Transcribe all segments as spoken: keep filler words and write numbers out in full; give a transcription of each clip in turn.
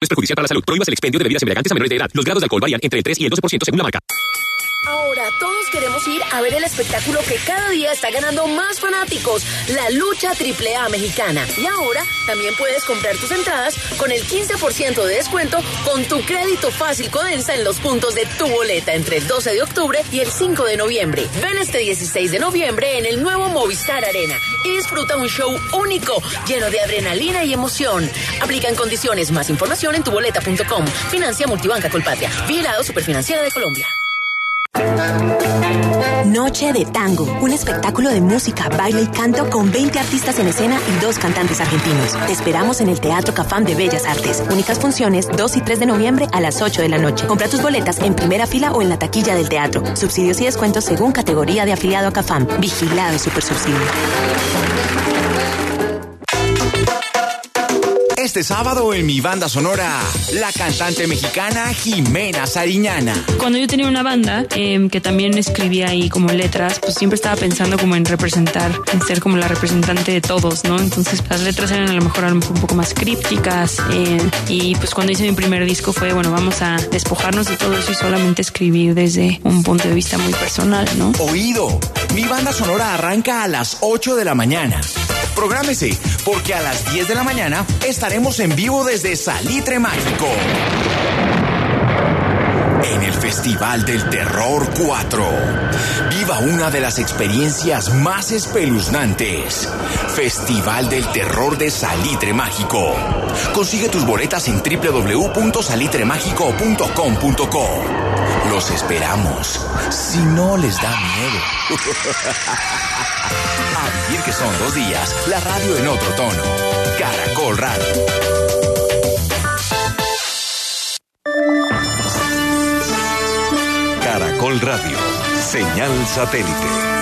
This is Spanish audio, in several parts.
Es perjudicial para la salud. Prohíbas el expendio de bebidas embriagantes a menores de edad. Los grados de alcohol varían entre el tres y el doce por ciento según la marca. Ahora todos queremos ir a ver el espectáculo que cada día está ganando más fanáticos, la lucha triple A mexicana. Y ahora también puedes comprar tus entradas con el quince por ciento de descuento con tu crédito fácil Codensa en los puntos de tu boleta entre el doce de octubre y el cinco de noviembre. Ven este dieciséis de noviembre en el nuevo Movistar Arena y disfruta un show único, lleno de adrenalina y emoción. Aplican condiciones. Más información en tu boleta punto com. Financia Multibanca Colpatria. Vigilado Superfinanciera de Colombia. Noche de Tango, un espectáculo de música, baile y canto con veinte artistas en escena y dos cantantes argentinos. Te esperamos en el Teatro Cafam de Bellas Artes. Únicas funciones dos y tres de noviembre a las ocho de la noche. Compra tus boletas en primera fila o en la taquilla del teatro. Subsidios y descuentos según categoría de afiliado a Cafam. Vigilado Supersubsidio. Este sábado en mi banda sonora, la cantante mexicana Jimena Sariñana. Cuando yo tenía una banda eh, que también escribía ahí como letras, pues siempre estaba pensando como en representar, en ser como la representante de todos, ¿no? Entonces las letras eran a lo mejor, a lo mejor un poco más crípticas eh, y pues cuando hice mi primer disco fue, bueno, vamos a despojarnos de todo eso y solamente escribir desde un punto de vista muy personal, ¿no? Oído, mi banda sonora arranca a las ocho de la mañana. Prográmese, porque a las diez de la mañana estaremos en vivo desde Salitre Mágico. En el Festival del Terror cuatro. Viva una de las experiencias más espeluznantes. Festival del Terror de Salitre Mágico. Consigue tus boletas en doble u doble u doble u punto salitre mágico punto com punto co. Los esperamos. Si no les da miedo. A vivir que son dos días, la radio en otro tono. Caracol Radio. Caracol Radio, señal satélite.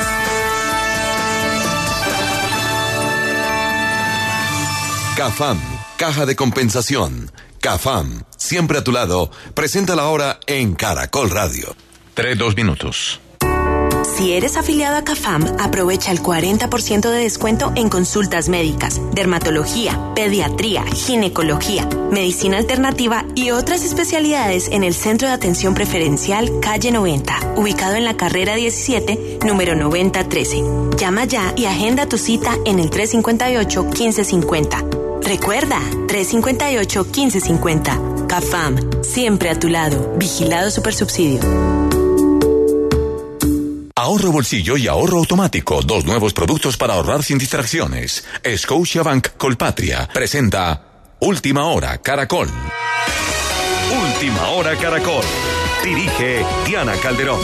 Cafam, Caja de Compensación. Cafam, siempre a tu lado, presenta la hora en Caracol Radio. Tres, dos minutos. Si eres afiliado a Cafam, aprovecha el cuarenta por ciento de descuento en consultas médicas, dermatología, pediatría, ginecología, medicina alternativa y otras especialidades en el Centro de Atención Preferencial Calle noventa, ubicado en la carrera diecisiete, número noventa trece. Llama ya y agenda tu cita en el tres cinco ocho, uno cinco cinco cero. Recuerda, tres cinco ocho, uno cinco cinco cero. Cafam, siempre a tu lado. Vigilado Supersubsidio. Ahorro bolsillo y ahorro automático, dos nuevos productos para ahorrar sin distracciones. Scotiabank Colpatria presenta Última Hora Caracol. Última Hora Caracol. Dirige Diana Calderón.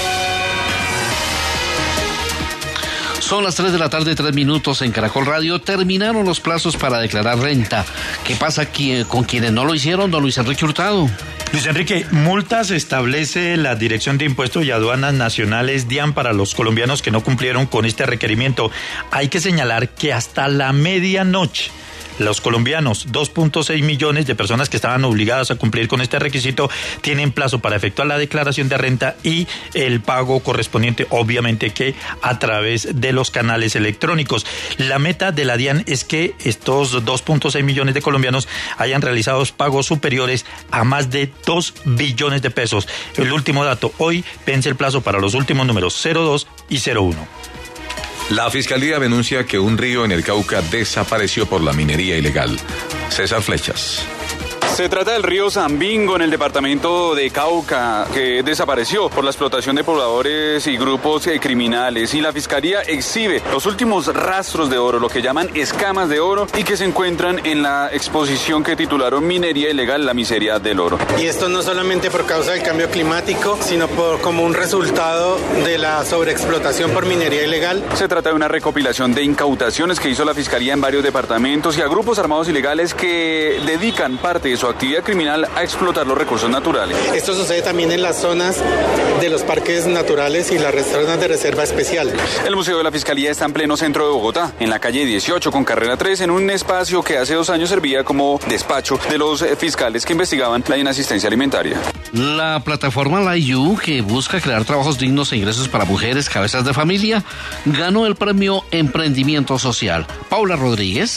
Son las tres de la tarde, tres minutos en Caracol Radio. Terminaron los plazos para declarar renta. ¿Qué pasa aquí con quienes no lo hicieron, don Luis Enrique Hurtado? Luis Enrique, multas establece la Dirección de Impuestos y Aduanas Nacionales, DIAN, para los colombianos que no cumplieron con este requerimiento. Hay que señalar que hasta la medianoche, los colombianos, dos punto seis millones de personas que estaban obligadas a cumplir con este requisito, tienen plazo para efectuar la declaración de renta y el pago correspondiente, obviamente que a través de los canales electrónicos. La meta de la DIAN es que estos dos punto seis millones de colombianos hayan realizado pagos superiores a más de dos billones de pesos. El último dato, hoy vence el plazo para los últimos números cero dos y cero uno. La Fiscalía denuncia que un río en el Cauca desapareció por la minería ilegal. César Flechas. Se trata del río Zambingo en el departamento de Cauca, que desapareció por la explotación de pobladores y grupos eh, criminales, y la Fiscalía exhibe los últimos rastros de oro, lo que llaman escamas de oro, y que se encuentran en la exposición que titularon Minería Ilegal, la miseria del oro. Y esto no solamente por causa del cambio climático, sino por como un resultado de la sobreexplotación por minería ilegal. Se trata de una recopilación de incautaciones que hizo la Fiscalía en varios departamentos y a grupos armados ilegales que dedican parte de su actividad criminal a explotar los recursos naturales. Esto sucede también en las zonas de los parques naturales y las zonas de reserva especial. El Museo de la Fiscalía está en pleno centro de Bogotá, en la calle dieciocho con carrera tres, en un espacio que hace dos años servía como despacho de los fiscales que investigaban la inasistencia alimentaria. La plataforma Layu, que busca crear trabajos dignos e ingresos para mujeres cabezas de familia, ganó el premio Emprendimiento Social. Paula Rodríguez.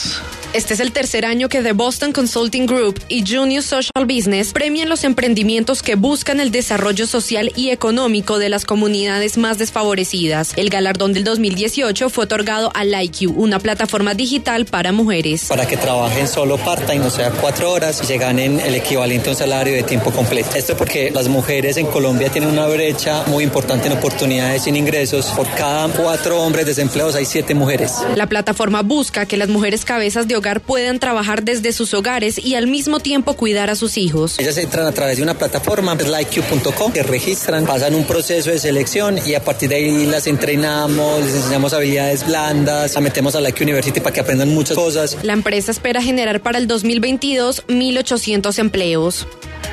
Este es el tercer año que The Boston Consulting Group y Junior Social Business premian los emprendimientos que buscan el desarrollo social y económico de las comunidades más desfavorecidas. El galardón del dos mil dieciocho fue otorgado a Like You, una plataforma digital para mujeres. Para que trabajen solo part-time, o sea, cuatro horas, y se ganen el equivalente a un salario de tiempo completo. Esto porque las mujeres en Colombia tienen una brecha muy importante en oportunidades sin ingresos. Por cada cuatro hombres desempleados hay siete mujeres. La plataforma busca que las mujeres cabezas de hogar puedan trabajar desde sus hogares y al mismo tiempo cuidar a sus hijos. Ellas entran a través de una plataforma, like you punto com, se registran, pasan un proceso de selección y a partir de ahí las entrenamos, les enseñamos habilidades blandas, las metemos a Like You University para que aprendan muchas cosas. La empresa espera generar para el dos mil veintidós mil ochocientos empleos.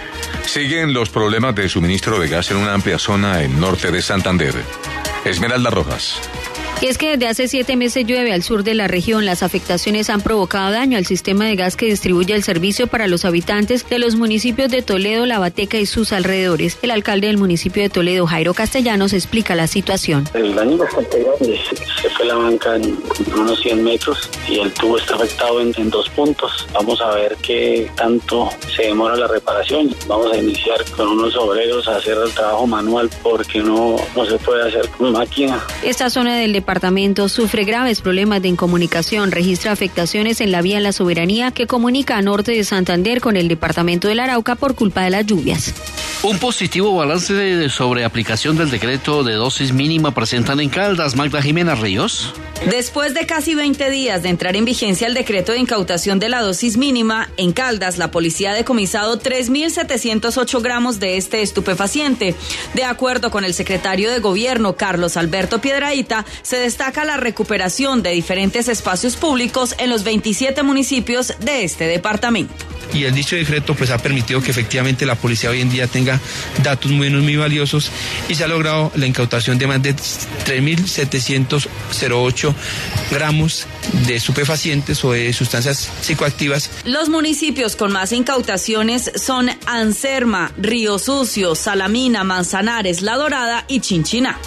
Siguen los problemas de suministro de gas en una amplia zona en norte de Santander. Esmeralda Rojas. Y es que desde hace siete meses llueve al sur de la región. Las afectaciones han provocado daño al sistema de gas que distribuye el servicio para los habitantes de los municipios de Toledo, Lavateca y sus alrededores. El alcalde del municipio de Toledo, Jairo Castellanos, explica la situación. El daño es bastante grande. Se fue la banca en unos cien metros y el tubo está afectado en, en dos puntos. Vamos a ver qué tanto se demora la reparación. Vamos a iniciar con unos obreros a hacer el trabajo manual porque no, no se puede hacer con máquina. Esta zona del departamento departamento sufre graves problemas de incomunicación, registra afectaciones en la vía La Soberanía que comunica a norte de Santander con el departamento del Arauca por culpa de las lluvias. Un positivo balance de, sobre aplicación del decreto de dosis mínima presentan en Caldas. Magda Jimena Ríos. Después de casi veinte días de entrar en vigencia el decreto de incautación de la dosis mínima, en Caldas la policía ha decomisado tres mil setecientos ocho gramos de este estupefaciente. De acuerdo con el secretario de Gobierno, Carlos Alberto Piedrahita, se destaca la recuperación de diferentes espacios públicos en los veintisiete municipios de este departamento. Y el dicho decreto pues ha permitido que efectivamente la policía hoy en día tenga datos muy, muy valiosos y se ha logrado la incautación de más de tres mil setecientos ocho gramos de estupefacientes o de sustancias psicoactivas. Los municipios con más incautaciones son Anserma, Río Sucio, Salamina, Manzanares, La Dorada y Chinchiná.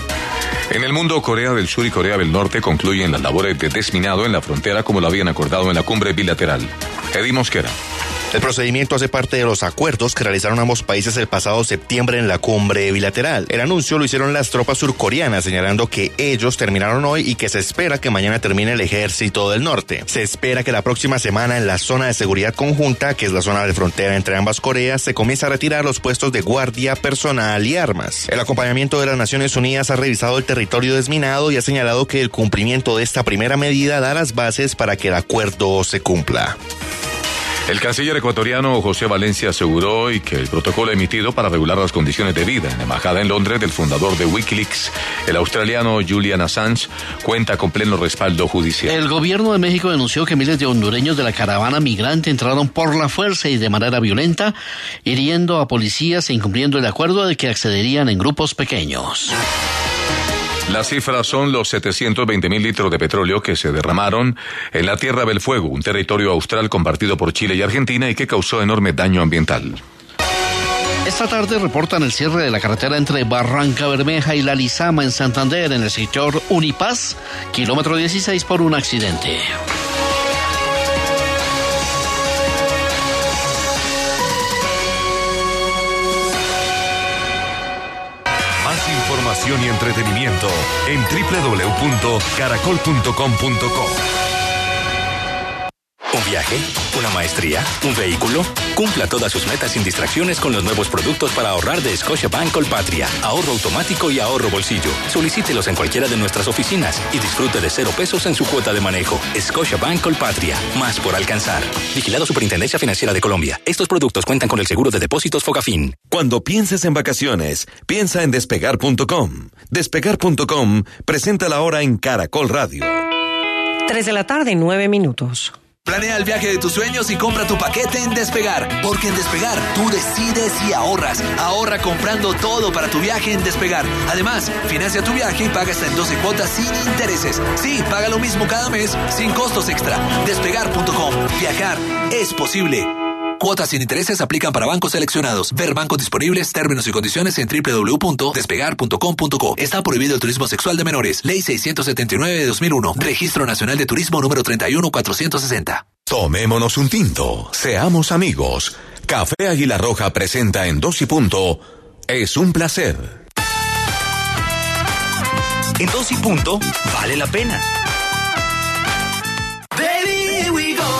En el mundo, Corea del Sur y Corea del Norte concluyen las labores de desminado en la frontera como lo habían acordado en la cumbre bilateral. Eddie Mosquera. El procedimiento hace parte de los acuerdos que realizaron ambos países el pasado septiembre en la cumbre bilateral. El anuncio lo hicieron las tropas surcoreanas, señalando que ellos terminaron hoy y que se espera que mañana termine el ejército del norte. Se espera que la próxima semana en la zona de seguridad conjunta, que es la zona de frontera entre ambas Coreas, se comience a retirar los puestos de guardia personal y armas. El acompañamiento de las Naciones Unidas ha revisado el territorio desminado y ha señalado que el cumplimiento de esta primera medida da las bases para que el acuerdo se cumpla. El canciller ecuatoriano José Valencia aseguró hoy que el protocolo emitido para regular las condiciones de vida en la embajada en Londres del fundador de Wikileaks, el australiano Julian Assange, cuenta con pleno respaldo judicial. El gobierno de México denunció que miles de hondureños de la caravana migrante entraron por la fuerza y de manera violenta, hiriendo a policías e incumpliendo el acuerdo de que accederían en grupos pequeños. Las cifras son los setecientos veinte mil litros de petróleo que se derramaron en la Tierra del Fuego, un territorio austral compartido por Chile y Argentina y que causó enorme daño ambiental. Esta tarde reportan el cierre de la carretera entre Barranca Bermeja y La Lizama en Santander, en el sector Unipaz, kilómetro dieciséis, por un accidente. Información y entretenimiento en doble u doble u doble u punto caracol punto com punto co. ¿Un viaje? ¿Una maestría? ¿Un vehículo? Cumpla todas sus metas sin distracciones con los nuevos productos para ahorrar de Scotiabank Colpatria. Ahorro automático y ahorro bolsillo. Solicítelos en cualquiera de nuestras oficinas y disfrute de cero pesos en su cuota de manejo. Scotiabank Colpatria. Más por alcanzar. Vigilado Superintendencia Financiera de Colombia. Estos productos cuentan con el seguro de depósitos Fogafín. Cuando pienses en vacaciones, piensa en despegar punto com. Despegar punto com presenta la hora en Caracol Radio. Tres de la tarde, nueve minutos. Planea el viaje de tus sueños y compra tu paquete en Despegar, porque en Despegar tú decides y ahorras. Ahorra comprando todo para tu viaje en Despegar. Además, financia tu viaje y paga hasta en doce cuotas sin intereses. Sí, paga lo mismo cada mes sin costos extra. Despegar punto com. Viajar es posible. Cuotas sin intereses aplican para bancos seleccionados. Ver bancos disponibles, términos y condiciones en doble u doble u doble u punto despegar punto com punto co. Está prohibido el turismo sexual de menores. Ley seiscientos setenta y nueve de dos mil uno. Registro Nacional de Turismo número treinta y uno mil cuatrocientos sesenta. Tomémonos un tinto. Seamos amigos. Café Águila Roja presenta en Dos y Punto. Es un placer. En Dos y Punto vale la pena. Baby, we go.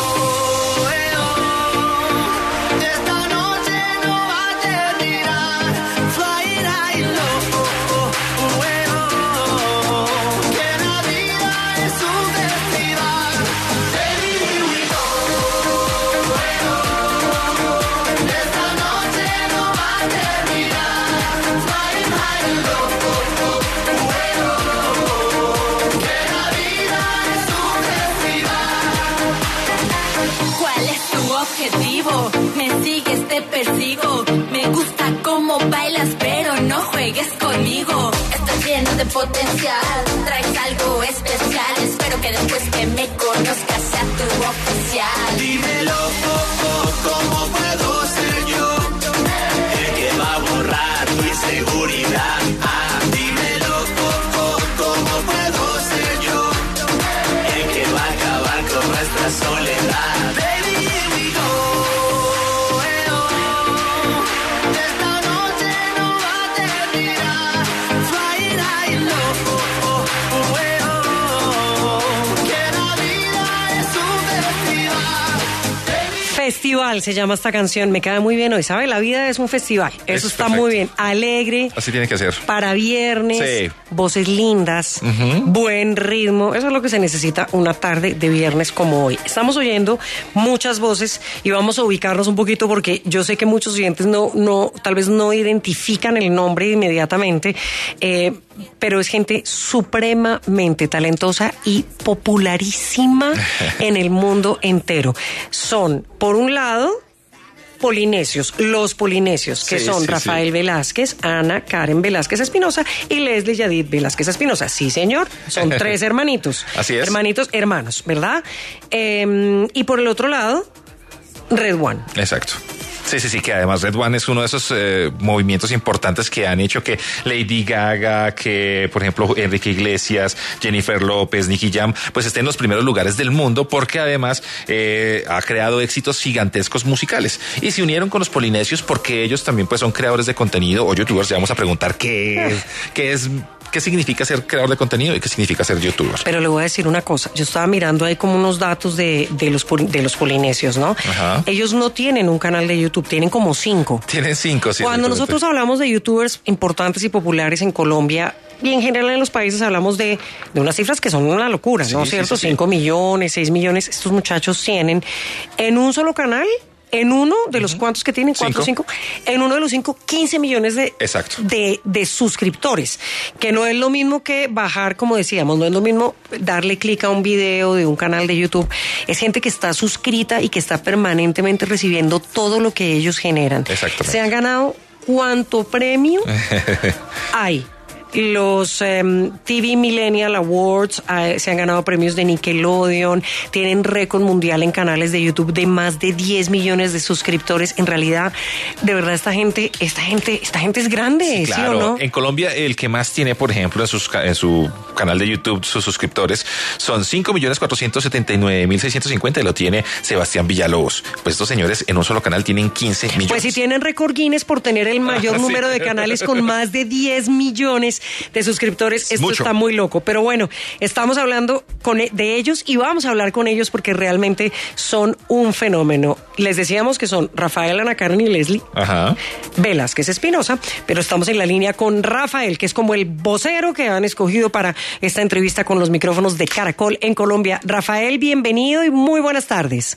Me sigues, te persigo. Me gusta cómo bailas, pero no juegues conmigo. Estás lleno de potencial, traes algo especial. Espero que después que me conozcas sea tu oficial. Dímelo, oh, oh, ¿cómo puedo ser yo el que va a borrar tu inseguridad? Ah, dímelo, oh, oh, ¿cómo puedo ser yo el que va a acabar con nuestra soledad? Festival se llama esta canción, me queda muy bien hoy, ¿sabe? La vida es un festival, eso es está perfecto. muy bien, alegre. Así tiene que ser. Para viernes, Sí. voces lindas, Ujú. buen ritmo, eso es lo que se necesita una tarde de viernes como hoy. Estamos oyendo muchas voces y vamos a ubicarnos un poquito porque yo sé que muchos oyentes no, no, tal vez no identifican el nombre inmediatamente, eh, pero es gente supremamente talentosa y popularísima en el mundo entero. Son, por un lado, polinesios, los polinesios, que Sí, son sí, Rafael sí. Velázquez, Ana Karen Velázquez Espinosa y Leslie Yadid Velázquez Espinosa. Sí, señor, son tres hermanitos. Así es. Hermanitos, hermanos, ¿verdad? Eh, y por el otro lado, Red One. Exacto. Sí, sí, sí, que además Red One es uno de esos eh, movimientos importantes que han hecho que Lady Gaga, que por ejemplo Enrique Iglesias, Jennifer López, Nicky Jam, pues estén en los primeros lugares del mundo porque además eh, ha creado éxitos gigantescos musicales. Y se unieron con los polinesios porque ellos también pues son creadores de contenido o youtubers. Ya vamos a preguntar qué es, qué es, qué significa ser creador de contenido y qué significa ser youtuber. Pero le voy a decir una cosa, yo estaba mirando ahí como unos datos de, de, los, pol- de los polinesios, ¿no? Ajá. Ellos no tienen un canal de YouTube, tienen como cinco. Tienen cinco, sí. Cuando exactamente. nosotros hablamos de youtubers importantes y populares en Colombia y en general en los países hablamos de, de unas cifras que son una locura, ¿no? Sí, ¿Cierto? sí, sí, sí. Cinco millones, seis millones, estos muchachos tienen en un solo canal, en uno de los cuantos que tienen, cuatro o cinco, en uno de los cinco, quince millones de, Exacto. de, de suscriptores, que no es lo mismo que bajar, como decíamos, no es lo mismo darle clic a un video de un canal de YouTube, es gente que está suscrita y que está permanentemente recibiendo todo lo que ellos generan. Exactamente. Se han ganado cuánto premio hay. Los eh, T V Millennial Awards eh, se han ganado premios de Nickelodeon, tienen récord mundial en canales de YouTube de más de diez millones de suscriptores. En realidad, de verdad, esta gente, esta gente, esta gente es grande, ¿sí, Claro, o no? en Colombia el que más tiene, por ejemplo, en, sus, ca- en su canal de YouTube, sus suscriptores, son cinco millones cuatrocientos setenta y nueve mil seiscientos cincuenta y lo tiene Sebastián Villalobos. Pues estos señores en un solo canal tienen quince millones. Pues si tienen récord Guinness por tener el mayor Ah, sí. número de canales con más de diez millones de suscriptores, esto Mucho. está muy loco. Pero bueno, estamos hablando con e- de ellos y vamos a hablar con ellos porque realmente son un fenómeno. Les decíamos que son Rafael, Ana Karen y Leslie Ajá. Velázquez Espinosa, pero estamos en la línea con Rafael, que es como el vocero que han escogido para esta entrevista con los micrófonos de Caracol en Colombia. Rafael, bienvenido y muy buenas tardes.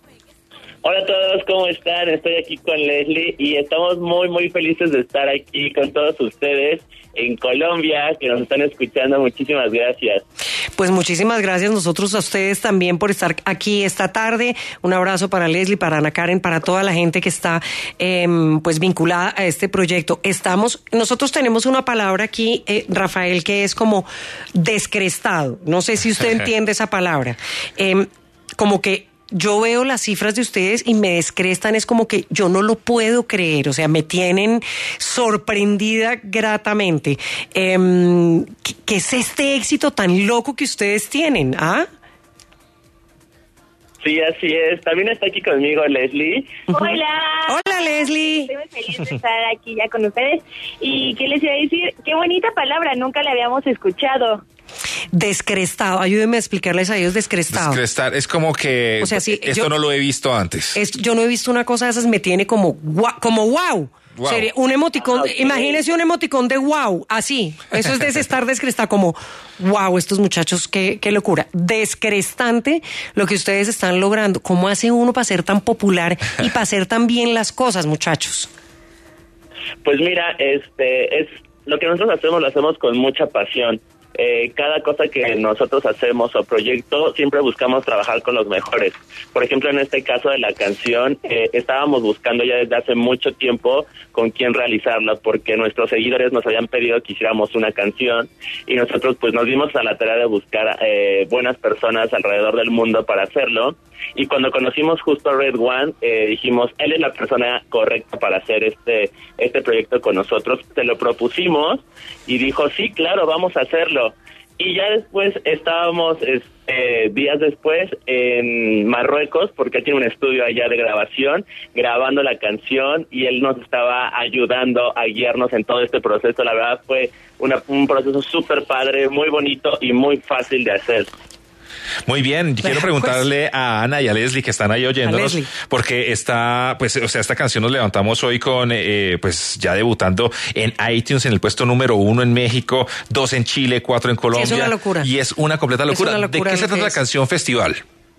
Hola a todos, ¿cómo están? Estoy aquí con Leslie y estamos muy, muy felices de estar aquí con todos ustedes en Colombia, que nos están escuchando. Muchísimas gracias. Pues muchísimas gracias nosotros a ustedes también por estar aquí esta tarde. Un abrazo para Leslie, para Ana Karen, para toda la gente que está eh, pues vinculada a este proyecto. Estamos, nosotros tenemos una palabra aquí, eh, Rafael, que es como descrestado. No sé si usted entiende esa palabra. Eh, como que yo veo las cifras de ustedes y me descrestan, es como que yo no lo puedo creer, o sea, me tienen sorprendida gratamente. Eh, ¿qué, ¿Qué es este éxito tan loco que ustedes tienen? ¿Ah? Sí, así es. También está aquí conmigo Leslie. Hola. Hola, Leslie. Estoy muy feliz de estar aquí ya con ustedes. ¿Y qué les iba a decir? Qué bonita palabra, nunca la habíamos escuchado. Descrestado, ayúdenme a explicarles a ellos descrestado. Descrestar, es como que o sea, sí, esto yo, no lo he visto antes. Es, yo no he visto una cosa de esas, me tiene como, como wow. Wow. Sería un emoticón, ah, okay. Imagínese un emoticón de wow, así. Eso es de estar descrestado, como wow, estos muchachos, qué, qué locura. Descrestante lo que ustedes están logrando. ¿Cómo hace uno para ser tan popular y para hacer tan bien las cosas, muchachos? Pues mira, este es lo que nosotros hacemos, lo hacemos con mucha pasión. Eh, cada cosa que nosotros hacemos o proyecto, siempre buscamos trabajar con los mejores. Por ejemplo, en este caso de la canción, eh, estábamos buscando ya desde hace mucho tiempo con quién realizarla, porque nuestros seguidores nos habían pedido que hiciéramos una canción y nosotros pues nos dimos a la tarea de buscar eh, buenas personas alrededor del mundo para hacerlo. Y cuando conocimos justo a Red One, eh, dijimos, él es la persona correcta para hacer este este proyecto con nosotros. Se lo propusimos y dijo, sí, claro, vamos a hacerlo. Y ya después estábamos, este, días después, en Marruecos, porque él tiene un estudio allá de grabación, grabando la canción, y él nos estaba ayudando a guiarnos en todo este proceso. La verdad fue una, un proceso súper padre, muy bonito y muy fácil de hacer. Muy bien, quiero preguntarle a Ana y a Leslie que están ahí oyéndonos, porque está, pues, o sea, esta canción nos levantamos hoy con, eh, pues, ya debutando en iTunes en el puesto número uno en México, dos en Chile, cuatro en Colombia. Sí, es una locura. Y es una completa locura. Una locura. ¿De qué se trata la canción Festival?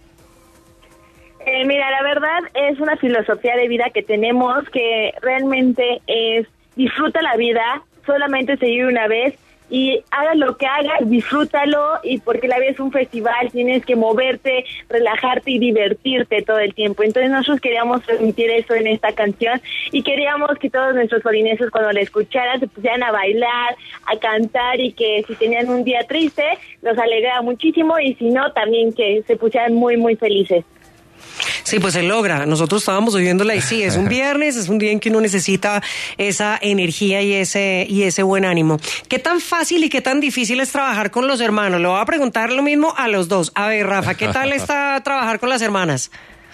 Eh, mira, la verdad es una filosofía de vida que tenemos que realmente es disfruta la vida, solamente se vive una vez. Y hagas lo que hagas, disfrútalo, y porque la vida es un festival, tienes que moverte, relajarte y divertirte todo el tiempo. Entonces nosotros queríamos transmitir eso en esta canción y queríamos que todos nuestros polineses cuando la escucharan se pusieran a bailar, a cantar, y que si tenían un día triste los alegraba muchísimo, y si no también que se pusieran muy muy felices. Sí, pues se logra. Nosotros estábamos oyéndola y sí, es un viernes, es un día en que uno necesita esa energía y ese y ese buen ánimo. ¿Qué tan fácil y qué tan difícil es trabajar con los hermanos? Le voy a preguntar lo mismo a los dos. A ver, Rafa, ¿qué tal está trabajar con las hermanas?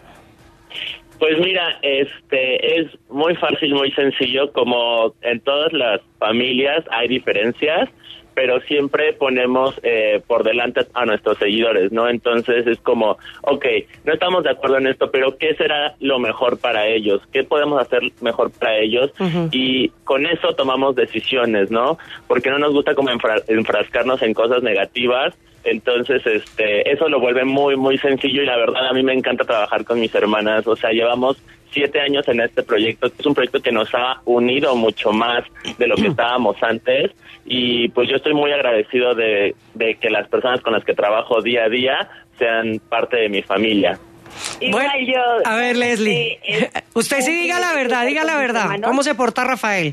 Pues mira, este es muy fácil, muy sencillo. Como en todas las familias hay diferencias, pero siempre ponemos eh, por delante a nuestros seguidores, ¿no? Entonces es como, ok, no estamos de acuerdo en esto, pero ¿qué será lo mejor para ellos? ¿Qué podemos hacer mejor para ellos? Uh-huh. Y con eso tomamos decisiones, ¿no? Porque no nos gusta como enfra- enfrascarnos en cosas negativas. Entonces, este, eso lo vuelve muy, muy sencillo, y la verdad a mí me encanta trabajar con mis hermanas. O sea, llevamos siete años en este proyecto. Es un proyecto que nos ha unido mucho más de lo que estábamos antes, y pues yo estoy muy agradecido de, de que las personas con las que trabajo día a día sean parte de mi familia. Bueno, yo, a ver, Leslie, eh, usted sí diga la verdad, diga la verdad. ¿Cómo se porta Rafael?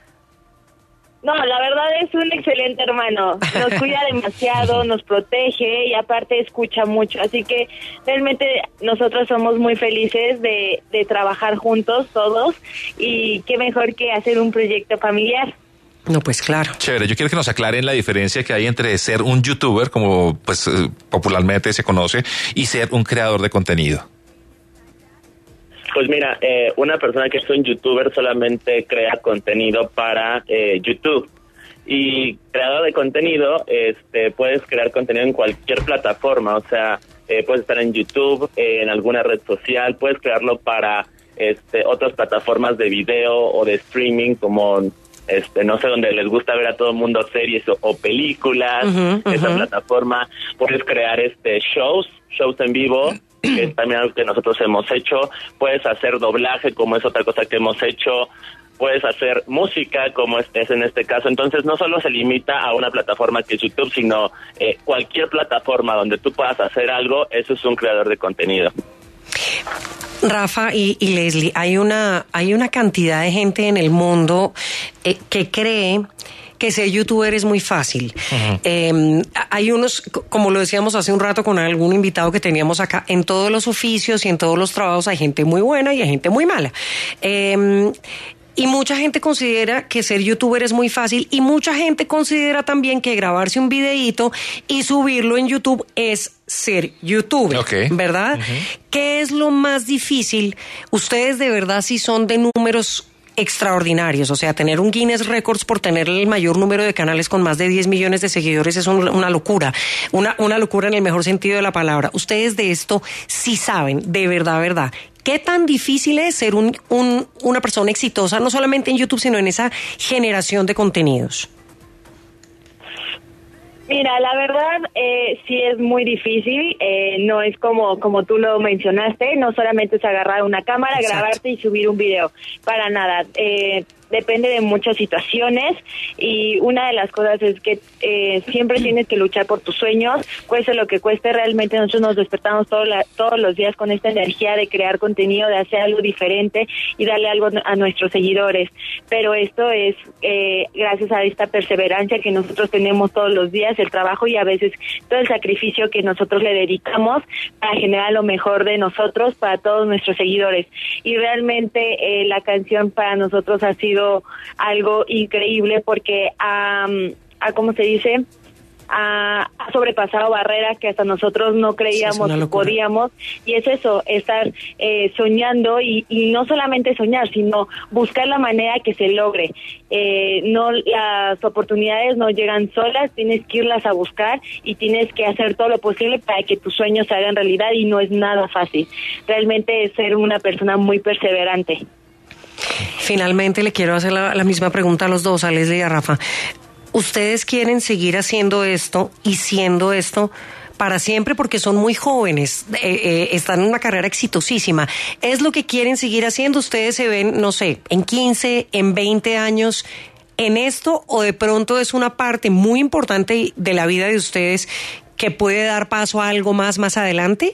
No, la verdad es un excelente hermano. Nos cuida demasiado, nos protege y aparte escucha mucho. Así que realmente nosotros somos muy felices de, de trabajar juntos todos, y qué mejor que hacer un proyecto familiar. No, pues claro. Chévere, yo quiero que nos aclaren la diferencia que hay entre ser un youtuber, como pues popularmente se conoce, y ser un creador de contenido. Pues mira, eh, una persona que es un youtuber solamente crea contenido para eh, YouTube. Y creador de contenido, este, puedes crear contenido en cualquier plataforma. O sea, eh, puedes estar en YouTube, eh, en alguna red social, puedes crearlo para este, otras plataformas de video o de streaming, como este, no sé, donde les gusta ver a todo el mundo series o, o películas. Uh-huh, uh-huh. Esa plataforma, puedes crear este shows, shows en vivo, que es también algo que nosotros hemos hecho. Puedes hacer doblaje, como es otra cosa que hemos hecho. Puedes hacer música, como es, es en este caso. Entonces no solo se limita a una plataforma que es YouTube, sino eh, cualquier plataforma donde tú puedas hacer algo, eso es un creador de contenido. Rafa y, y Leslie, hay una, hay una cantidad de gente en el mundo eh, que cree que ser youtuber es muy fácil. Uh-huh. Eh, hay unos, como lo decíamos hace un rato con algún invitado que teníamos acá, en todos los oficios y en todos los trabajos hay gente muy buena y hay gente muy mala. Eh, Y mucha gente considera que ser youtuber es muy fácil y mucha gente considera también que grabarse un videíto y subirlo en YouTube es ser youtuber, okay. ¿verdad? Uh-huh. ¿Qué es lo más difícil? Ustedes de verdad sí son de números extraordinarios, o sea, tener un Guinness Records por tener el mayor número de canales con más de diez millones de seguidores es un, una locura, una, una locura en el mejor sentido de la palabra. Ustedes de esto sí saben, de verdad, verdad. ¿Qué tan difícil es ser un, un, una persona exitosa, no solamente en YouTube, sino en esa generación de contenidos? Mira, la verdad eh, sí es muy difícil, eh, no es como como tú lo mencionaste, no solamente es agarrar una cámara, Exacto. grabarte y subir un video, para nada. Eh, depende de muchas situaciones y una de las cosas es que eh, siempre tienes que luchar por tus sueños, cueste lo que cueste. Realmente nosotros nos despertamos todo la, todos los días con esta energía de crear contenido, de hacer algo diferente y darle algo a nuestros seguidores, pero esto es eh, gracias a esta perseverancia que nosotros tenemos todos los días, el trabajo y a veces todo el sacrificio que nosotros le dedicamos para generar lo mejor de nosotros para todos nuestros seguidores. Y realmente eh, la canción para nosotros ha sido algo increíble porque um, a cómo se dice ha, ha sobrepasado barreras que hasta nosotros no creíamos que podíamos, y es eso, estar eh, soñando y, y no solamente soñar, sino buscar la manera que se logre. Eh, no, las oportunidades no llegan solas, tienes que irlas a buscar y tienes que hacer todo lo posible para que tus sueños se hagan realidad, y no es nada fácil. Realmente es ser una persona muy perseverante. Finalmente le quiero hacer la, la misma pregunta a los dos, a Leslie y a Rafa. ¿Ustedes quieren seguir haciendo esto y siendo esto para siempre? Porque son muy jóvenes, eh, eh, están en una carrera exitosísima. ¿Es lo que quieren seguir haciendo? ¿Ustedes se ven, no sé, en quince, en veinte años en esto, o de pronto es una parte muy importante de la vida de ustedes que puede dar paso a algo más más adelante?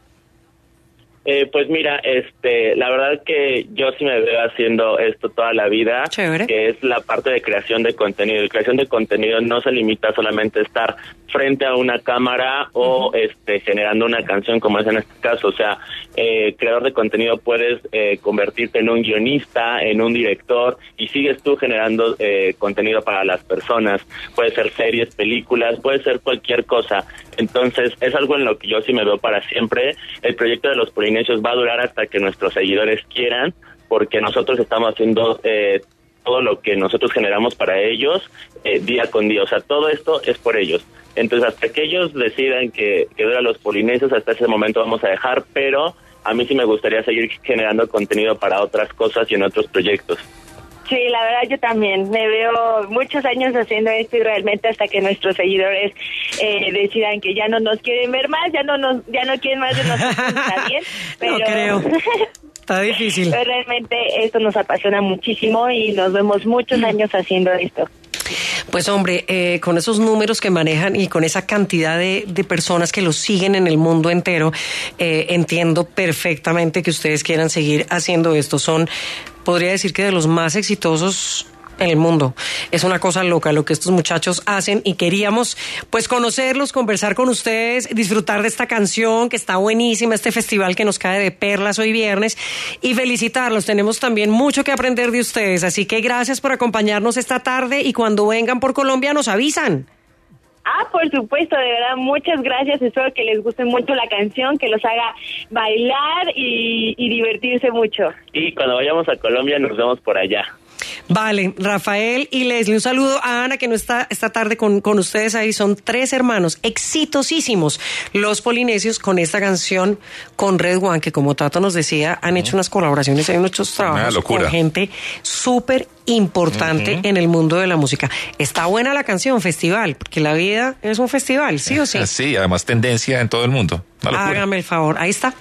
Eh, pues mira, este, la verdad que yo sí me veo haciendo esto toda la vida. Chévere. Que es la parte de creación de contenido. Y creación de contenido no se limita solamente a estar frente a una cámara o uh-huh. este generando una canción, como es en este caso. O sea, eh, creador de contenido puedes eh, convertirte en un guionista, en un director, y sigues tú generando eh, contenido para las personas. Puede ser series, películas, puede ser cualquier cosa. Entonces, es algo en lo que yo sí me veo para siempre. El proyecto de los Polinesios va a durar hasta que nuestros seguidores quieran, porque nosotros estamos haciendo eh, todo lo que nosotros generamos para ellos eh, día con día. O sea, todo esto es por ellos. Entonces, hasta que ellos decidan que, que dura los Polinesios, hasta ese momento vamos a dejar, pero a mí sí me gustaría seguir generando contenido para otras cosas y en otros proyectos. Sí, la verdad yo también me veo muchos años haciendo esto, y realmente hasta que nuestros seguidores eh, decidan que ya no nos quieren ver más, ya no nos, ya no quieren más de nosotros, está bien, pero no creo. Está difícil. Pero realmente esto nos apasiona muchísimo y nos vemos muchos años haciendo esto. Pues hombre, eh, con esos números que manejan y con esa cantidad de, de personas que los siguen en el mundo entero, eh, entiendo perfectamente que ustedes quieran seguir haciendo esto. Son, podría decir que de los más exitosos en el mundo. Es una cosa loca lo que estos muchachos hacen, y queríamos pues conocerlos, conversar con ustedes, disfrutar de esta canción que está buenísima, este festival que nos cae de perlas hoy viernes, y felicitarlos. Tenemos también mucho que aprender de ustedes, así que gracias por acompañarnos esta tarde, y cuando vengan por Colombia nos avisan. Ah, por supuesto, de verdad, muchas gracias. Espero que les guste mucho la canción, que los haga bailar y, y divertirse mucho. Y cuando vayamos a Colombia nos vemos por allá. Vale, Rafael y Leslie, un saludo a Ana, que no está esta tarde con, con ustedes ahí. Son tres hermanos exitosísimos, los Polinesios, con esta canción con Red One, que como Tato nos decía, han hecho unas colaboraciones, hay muchos trabajos con gente súper importante uh-huh. en el mundo de la música. Está buena la canción, festival, porque la vida es un festival, ¿sí o sí? Sí, además tendencia en todo el mundo. Hágame el favor, ahí está.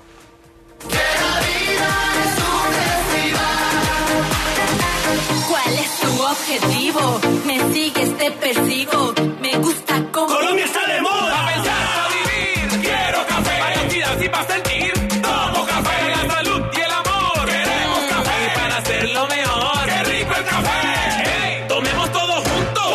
Objetivo, me sigues, te persigo, me gusta como Colombia está de moda. Pa' pensar, pa' vivir, quiero café. Para actividad y para sentir, tomo café. Para la salud y el amor, queremos café. Y para hacerlo mejor, qué rico el café. Hey, tomemos todos juntos.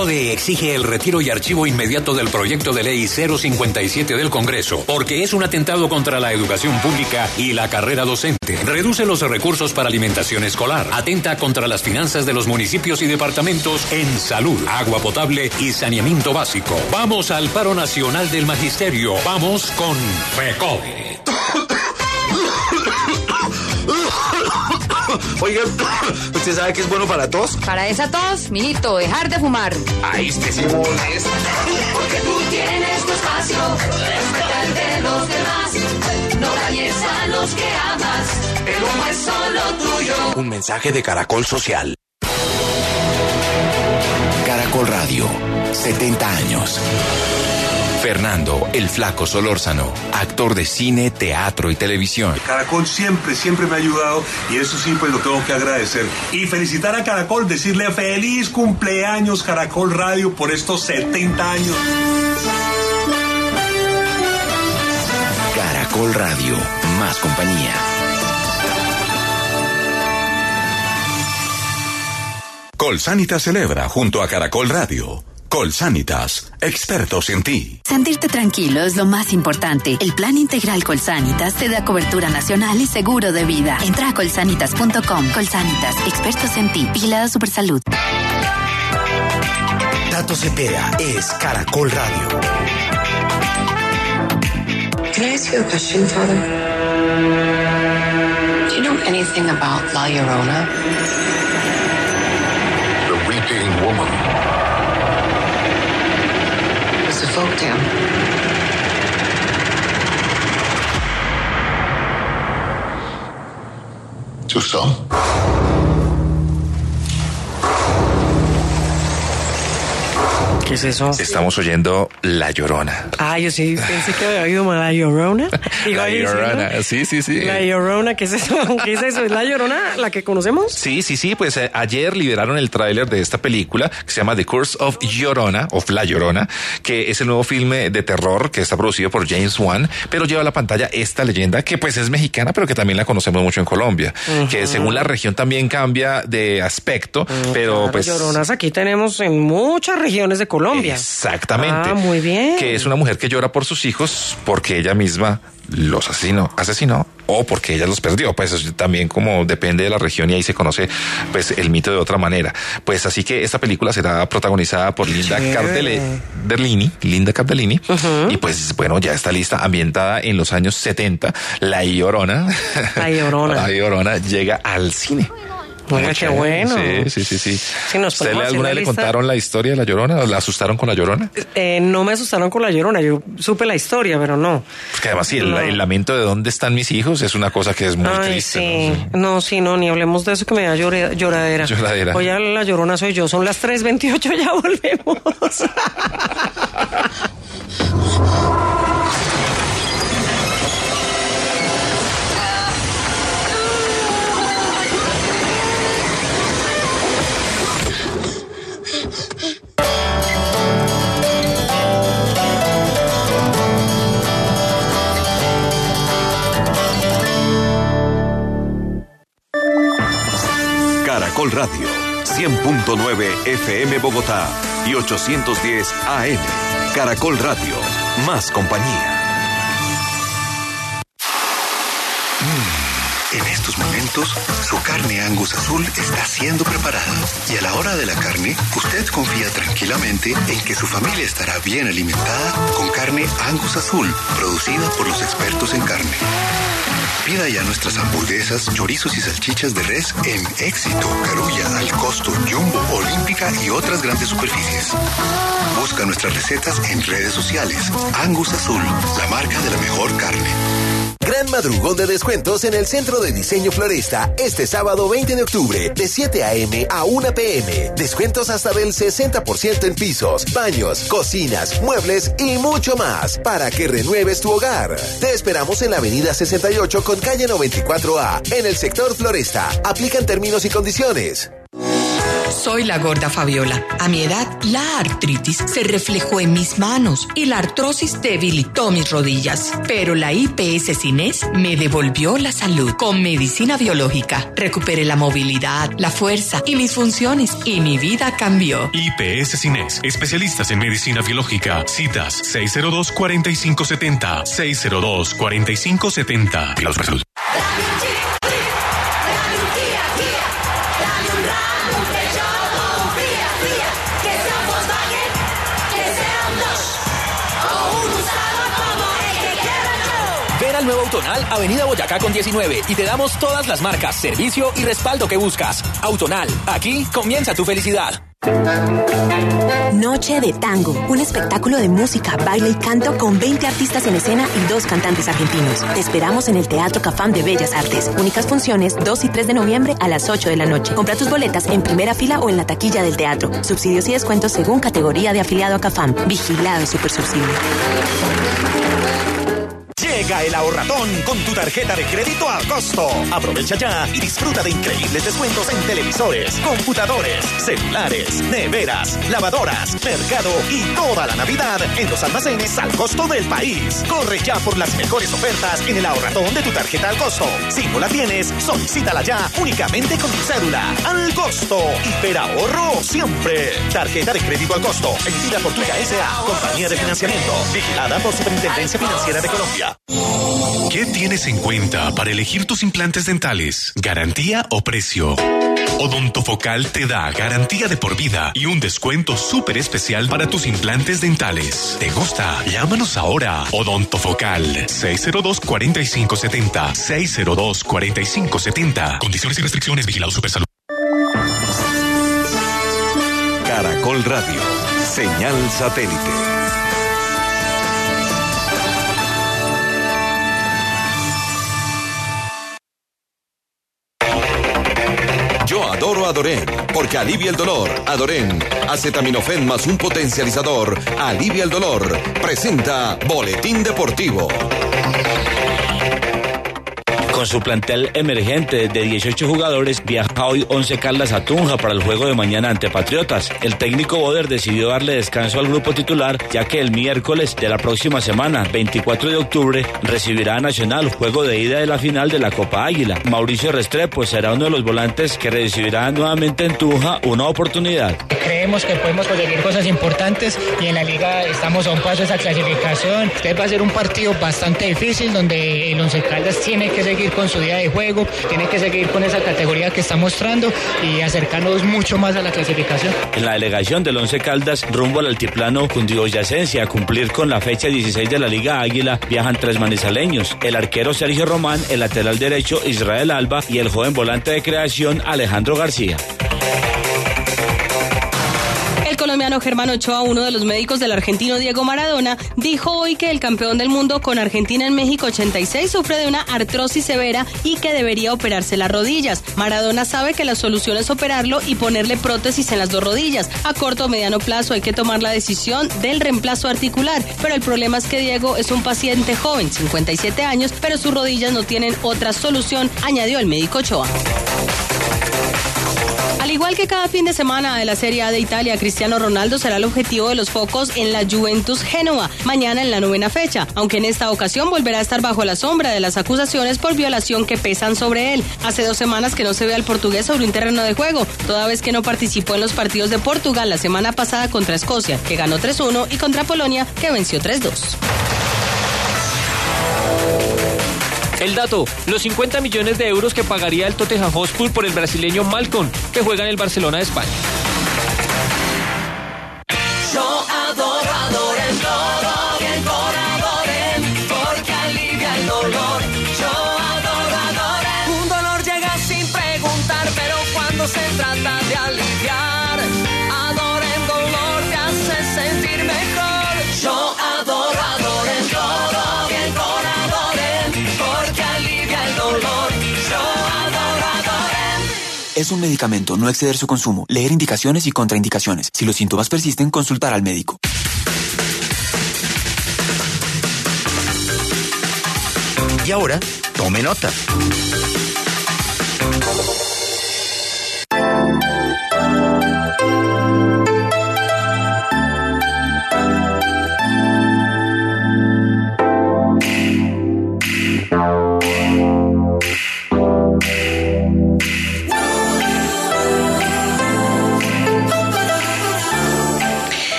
FECODE exige el retiro y archivo inmediato del proyecto de ley cero cincuenta y siete del Congreso, porque es un atentado contra la educación pública y la carrera docente. Reduce los recursos para alimentación escolar, atenta contra las finanzas de los municipios y departamentos en salud, agua potable y saneamiento básico. Vamos al paro nacional del magisterio. Vamos con FECODE. Oiga, ¿usted sabe qué es bueno para tos? Para esa tos, mijito, dejar de fumar. Ay, este sí molesta. Porque tú tienes tu espacio, respeta el de los demás. No dañes a los que amas, el humo es solo tuyo. Un mensaje de Caracol Social. Caracol Radio, setenta años. Fernando el Flaco Solórzano, actor de cine, teatro y televisión. Caracol siempre, siempre me ha ayudado y eso sí, pues lo tengo que agradecer. Y felicitar a Caracol, decirle feliz cumpleaños Caracol Radio por estos setenta años. Caracol Radio, más compañía. Colsanitas celebra junto a Caracol Radio. Colsanitas, expertos en ti. Sentirte tranquilo es lo más importante. El plan integral Colsanitas te da cobertura nacional y seguro de vida. Entra a colsanitas punto com. Colsanitas, expertos en ti. Vigilado Supersalud. Tato Cepeda es Caracol Radio. Can I ask you a question, Father? Do you know anything about La Llorona? The Weeping Woman. It's a folktale. To some. ¿Qué es eso? Estamos oyendo La Llorona. Ah, yo sí pensé que había oído La Llorona. La Llorona, sí, sí, sí. La Llorona, ¿qué es eso? ¿Qué es eso? ¿Es La Llorona la que conocemos? Sí, sí, sí, pues eh, ayer liberaron el tráiler de esta película que se llama The Curse of Llorona, of La Llorona, que es el nuevo filme de terror que está producido por James Wan, pero lleva a la pantalla esta leyenda que pues es mexicana, pero que también la conocemos mucho en Colombia, uh-huh. que según la región también cambia de aspecto, uh-huh. pero claro, pues... Lloronas aquí tenemos en muchas regiones de Colombia. Exactamente. Ah, muy bien. Que es una mujer que llora por sus hijos porque ella misma los asesinó, asesinó o porque ella los perdió. Pues eso también como depende de la región y ahí se conoce pues el mito de otra manera. Pues así que esta película será protagonizada por Linda sí. Cardellini, Linda Cardellini, uh-huh. y pues bueno, ya está lista, ambientada en los años setenta. La Llorona, La Llorona, La Llorona llega al cine. Oiga, qué bueno. Sí, sí, sí, sí. Si nos ¿Usted alguna vez le contaron la historia de La Llorona? ¿La asustaron con La Llorona? Eh, no me asustaron con La Llorona, yo supe la historia, pero no. Porque además sí, el, no. el lamento de dónde están mis hijos es una cosa que es muy Ay, triste. Sí. ¿no? no, sí, no, ni hablemos de eso que me da llore, lloradera. Lloradera. Oye, La Llorona soy yo, son las tres veintiocho, ya volvemos. Caracol Radio, cien punto nueve F M Bogotá y ochocientos diez A M. Caracol Radio, más compañía. Mm, en estos momentos, su carne Angus azul está siendo preparada. Y a la hora de la carne, usted confía tranquilamente en que su familia estará bien alimentada con carne Angus azul, producida por los expertos en carne. Pida ya nuestras hamburguesas, chorizos y salchichas de res en Éxito, Carulla, Al Costo, Jumbo, Olímpica y otras grandes superficies. Busca nuestras recetas en redes sociales. Angus Azul, la marca de la mejor carne. Gran madrugón de descuentos en el Centro de Diseño Floresta este sábado veinte de octubre de siete a eme a una pe eme. Descuentos hasta del sesenta por ciento en pisos, baños, cocinas, muebles y mucho más para que renueves tu hogar. Te esperamos en la avenida sesenta y ocho con calle noventa y cuatro A en el sector Floresta. Aplican términos y condiciones. Soy la gorda Fabiola. A mi edad, la artritis se reflejó en mis manos y la artrosis debilitó mis rodillas. Pero la I P S Cines me devolvió la salud. Con medicina biológica, recuperé la movilidad, la fuerza y mis funciones y mi vida cambió. I P S Cines, especialistas en medicina biológica. Citas seis cero dos, cuatro cinco siete cero, seis cero dos, cuatro cinco siete cero. Pilados para salud. Ven al nuevo Autonal, Avenida Boyacá con diecinueve, y te damos todas las marcas, servicio y respaldo que buscas. Autonal, aquí comienza tu felicidad. Noche de Tango, un espectáculo de música, baile y canto con veinte artistas en escena y dos cantantes argentinos. Te esperamos en el Teatro Cafam de Bellas Artes. Únicas funciones dos y tres de noviembre a las ocho de la noche. Compra tus boletas en primera fila o en la taquilla del teatro. Subsidios y descuentos según categoría de afiliado a Cafam. Vigilado Supersubsidio. Llega el ahorratón con tu tarjeta de crédito al costo. Aprovecha ya y disfruta de increíbles descuentos en televisores, computadores, celulares, neveras, lavadoras, mercado y toda la Navidad en los almacenes al costo del país. Corre ya por las mejores ofertas en el ahorratón de tu tarjeta al costo. Si no la tienes, solicítala ya únicamente con tu cédula. Al costo. Hiperahorro siempre. Tarjeta de crédito al costo. Emitida por Tuya S A. Compañía de Financiamiento. Vigilada por Superintendencia Financiera de Colombia. ¿Qué tienes en cuenta para elegir tus implantes dentales? ¿Garantía o precio? Odontofocal te da garantía de por vida y un descuento súper especial para tus implantes dentales. ¿Te gusta? Llámanos ahora. Odontofocal seis cero dos, cuatro cinco siete cero, seis cero dos, cuatro cinco siete cero. Condiciones y restricciones. Vigilado Supersalud. Caracol Radio. Señal satélite. Yo adoro Adoren, porque alivia el dolor. Adoren, acetaminofén más un potencializador, alivia el dolor. Presenta Boletín Deportivo. Con su plantel emergente de dieciocho jugadores, viaja hoy Once Caldas a Tunja para el juego de mañana ante Patriotas. El técnico Boder decidió darle descanso al grupo titular, ya que el miércoles de la próxima semana, veinticuatro de octubre, recibirá a Nacional, juego de ida de la final de la Copa Águila. Mauricio Restrepo será uno de los volantes que recibirá nuevamente en Tunja una oportunidad. Creemos que podemos conseguir cosas importantes y en la liga estamos a un paso de esa clasificación. Este va a ser un partido bastante difícil donde el Once Caldas tiene que seguir con su día de juego, tiene que seguir con esa categoría que está mostrando y acercarnos mucho más a la clasificación. En la delegación del Once Caldas, rumbo al altiplano cundiboyacense a cumplir con la fecha dieciséis de la Liga Águila, viajan tres manizaleños: el arquero Sergio Román, el lateral derecho Israel Alba y el joven volante de creación Alejandro García. El colombiano Germán Ochoa, uno de los médicos del argentino Diego Maradona, dijo hoy que el campeón del mundo con Argentina en México ochenta y seis sufre de una artrosis severa y que debería operarse las rodillas. Maradona sabe que la solución es operarlo y ponerle prótesis en las dos rodillas. A corto o mediano plazo hay que tomar la decisión del reemplazo articular, pero el problema es que Diego es un paciente joven, cincuenta y siete años, pero sus rodillas no tienen otra solución, añadió el médico Ochoa. Al igual que cada fin de semana de la Serie A de Italia, Cristiano Ronaldo será el objetivo de los focos en la Juventus Génova, mañana en la novena fecha, aunque en esta ocasión volverá a estar bajo la sombra de las acusaciones por violación que pesan sobre él. Hace dos semanas que no se ve al portugués sobre un terreno de juego, toda vez que no participó en los partidos de Portugal la semana pasada contra Escocia, que ganó tres uno, y contra Polonia, que venció tres dos. El dato, los cincuenta millones de euros que pagaría el Tottenham Hotspur por el brasileño Malcom, que juega en el Barcelona de España. Yo adoro, adoren todo, bien con adoren, porque alivia el dolor. Yo adoro, adoren. Un dolor llega sin preguntar, pero cuando se trata de aliviar, adoren dolor te hace sentir mejor. Yo adoro, adoren todo, bien con adoren, porque alivia el dolor. Yo adoro, adoren. Es un medicamento, no exceder su consumo. Leer indicaciones y contraindicaciones. Si los síntomas persisten, consultar al médico. Y ahora, tome nota.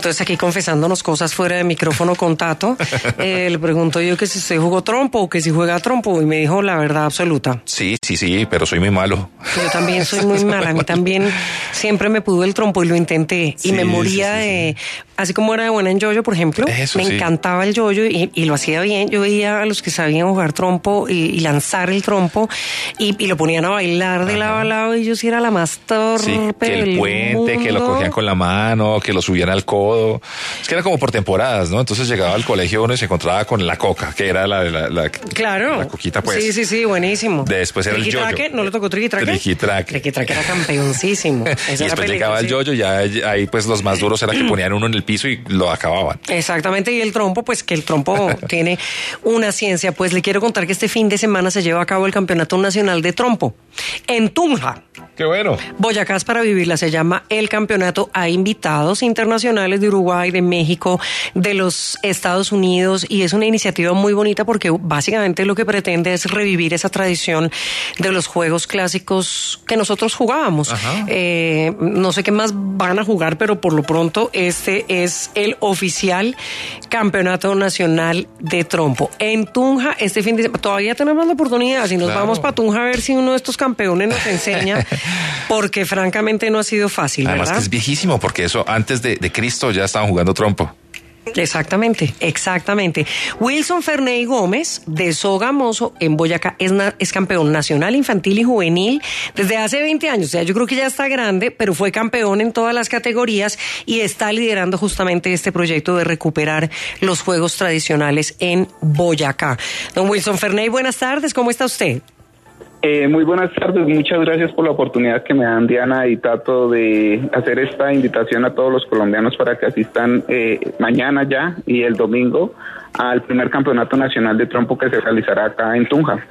Entonces aquí confesándonos cosas fuera de micrófono con Tato, eh, le pregunto yo que si usted jugó trompo o que si juega trompo y me dijo la verdad absoluta. Sí, sí, sí, pero soy muy malo. Yo también soy muy mala, a mí también siempre me pudo el trompo y lo intenté y sí, me moría sí, sí, de... sí. Así como era de buena en yoyo, por ejemplo, Eso, me sí. encantaba el yoyo y, y lo hacía bien. Yo veía a los que sabían jugar trompo y, y lanzar el trompo y, y lo ponían a bailar de lado a lado y yo sí era la más torpe Sí, que el del puente, mundo. que lo cogían con la mano, que lo subían al codo. Es que era como por temporadas, ¿no? Entonces llegaba al colegio uno y se encontraba con la coca, que era la, la, la, Claro. la coquita, pues. Sí, sí, sí, buenísimo. Después era el yoyo. ¿Triquitraque? ¿No le tocó triquitraque? Triquitraque. Triquitraque era campeoncísimo. Y después llegaba el yoyo, ya ahí pues los más duros era que ponían uno en el piso y lo acababan. Exactamente, y el trompo, pues que el trompo tiene una ciencia. Pues le quiero contar que este fin de semana se lleva a cabo el Campeonato Nacional de Trompo en Tunja. ¡Qué bueno! Boyacá es para vivirla, se llama el campeonato. Hay invitados internacionales de Uruguay, de México, de los Estados Unidos, y es una iniciativa muy bonita porque básicamente lo que pretende es revivir esa tradición de los juegos clásicos que nosotros jugábamos. Eh, no sé qué más van a jugar, pero por lo pronto este es el oficial Campeonato Nacional de Trompo. En Tunja, este fin de semana, todavía tenemos la oportunidad, si nos Claro. vamos para Tunja a ver si uno de estos campeones nos enseña, porque francamente no ha sido fácil, Además ¿verdad? que es viejísimo, porque eso antes de, de Cristo ya estaban jugando trompo. Exactamente, exactamente. Wilson Ferney Gómez, de Sogamoso, en Boyacá, es, na- es campeón nacional, infantil y juvenil desde hace veinte años. O sea, yo creo que ya está grande, pero fue campeón en todas las categorías y está liderando justamente este proyecto de recuperar los juegos tradicionales en Boyacá. Don Wilson Ferney, buenas tardes, ¿cómo está usted? Eh, muy buenas tardes, muchas gracias por la oportunidad que me dan Diana y Tato de hacer esta invitación a todos los colombianos para que asistan eh, mañana ya y el domingo al primer campeonato nacional de trompo que se realizará acá en Tunja.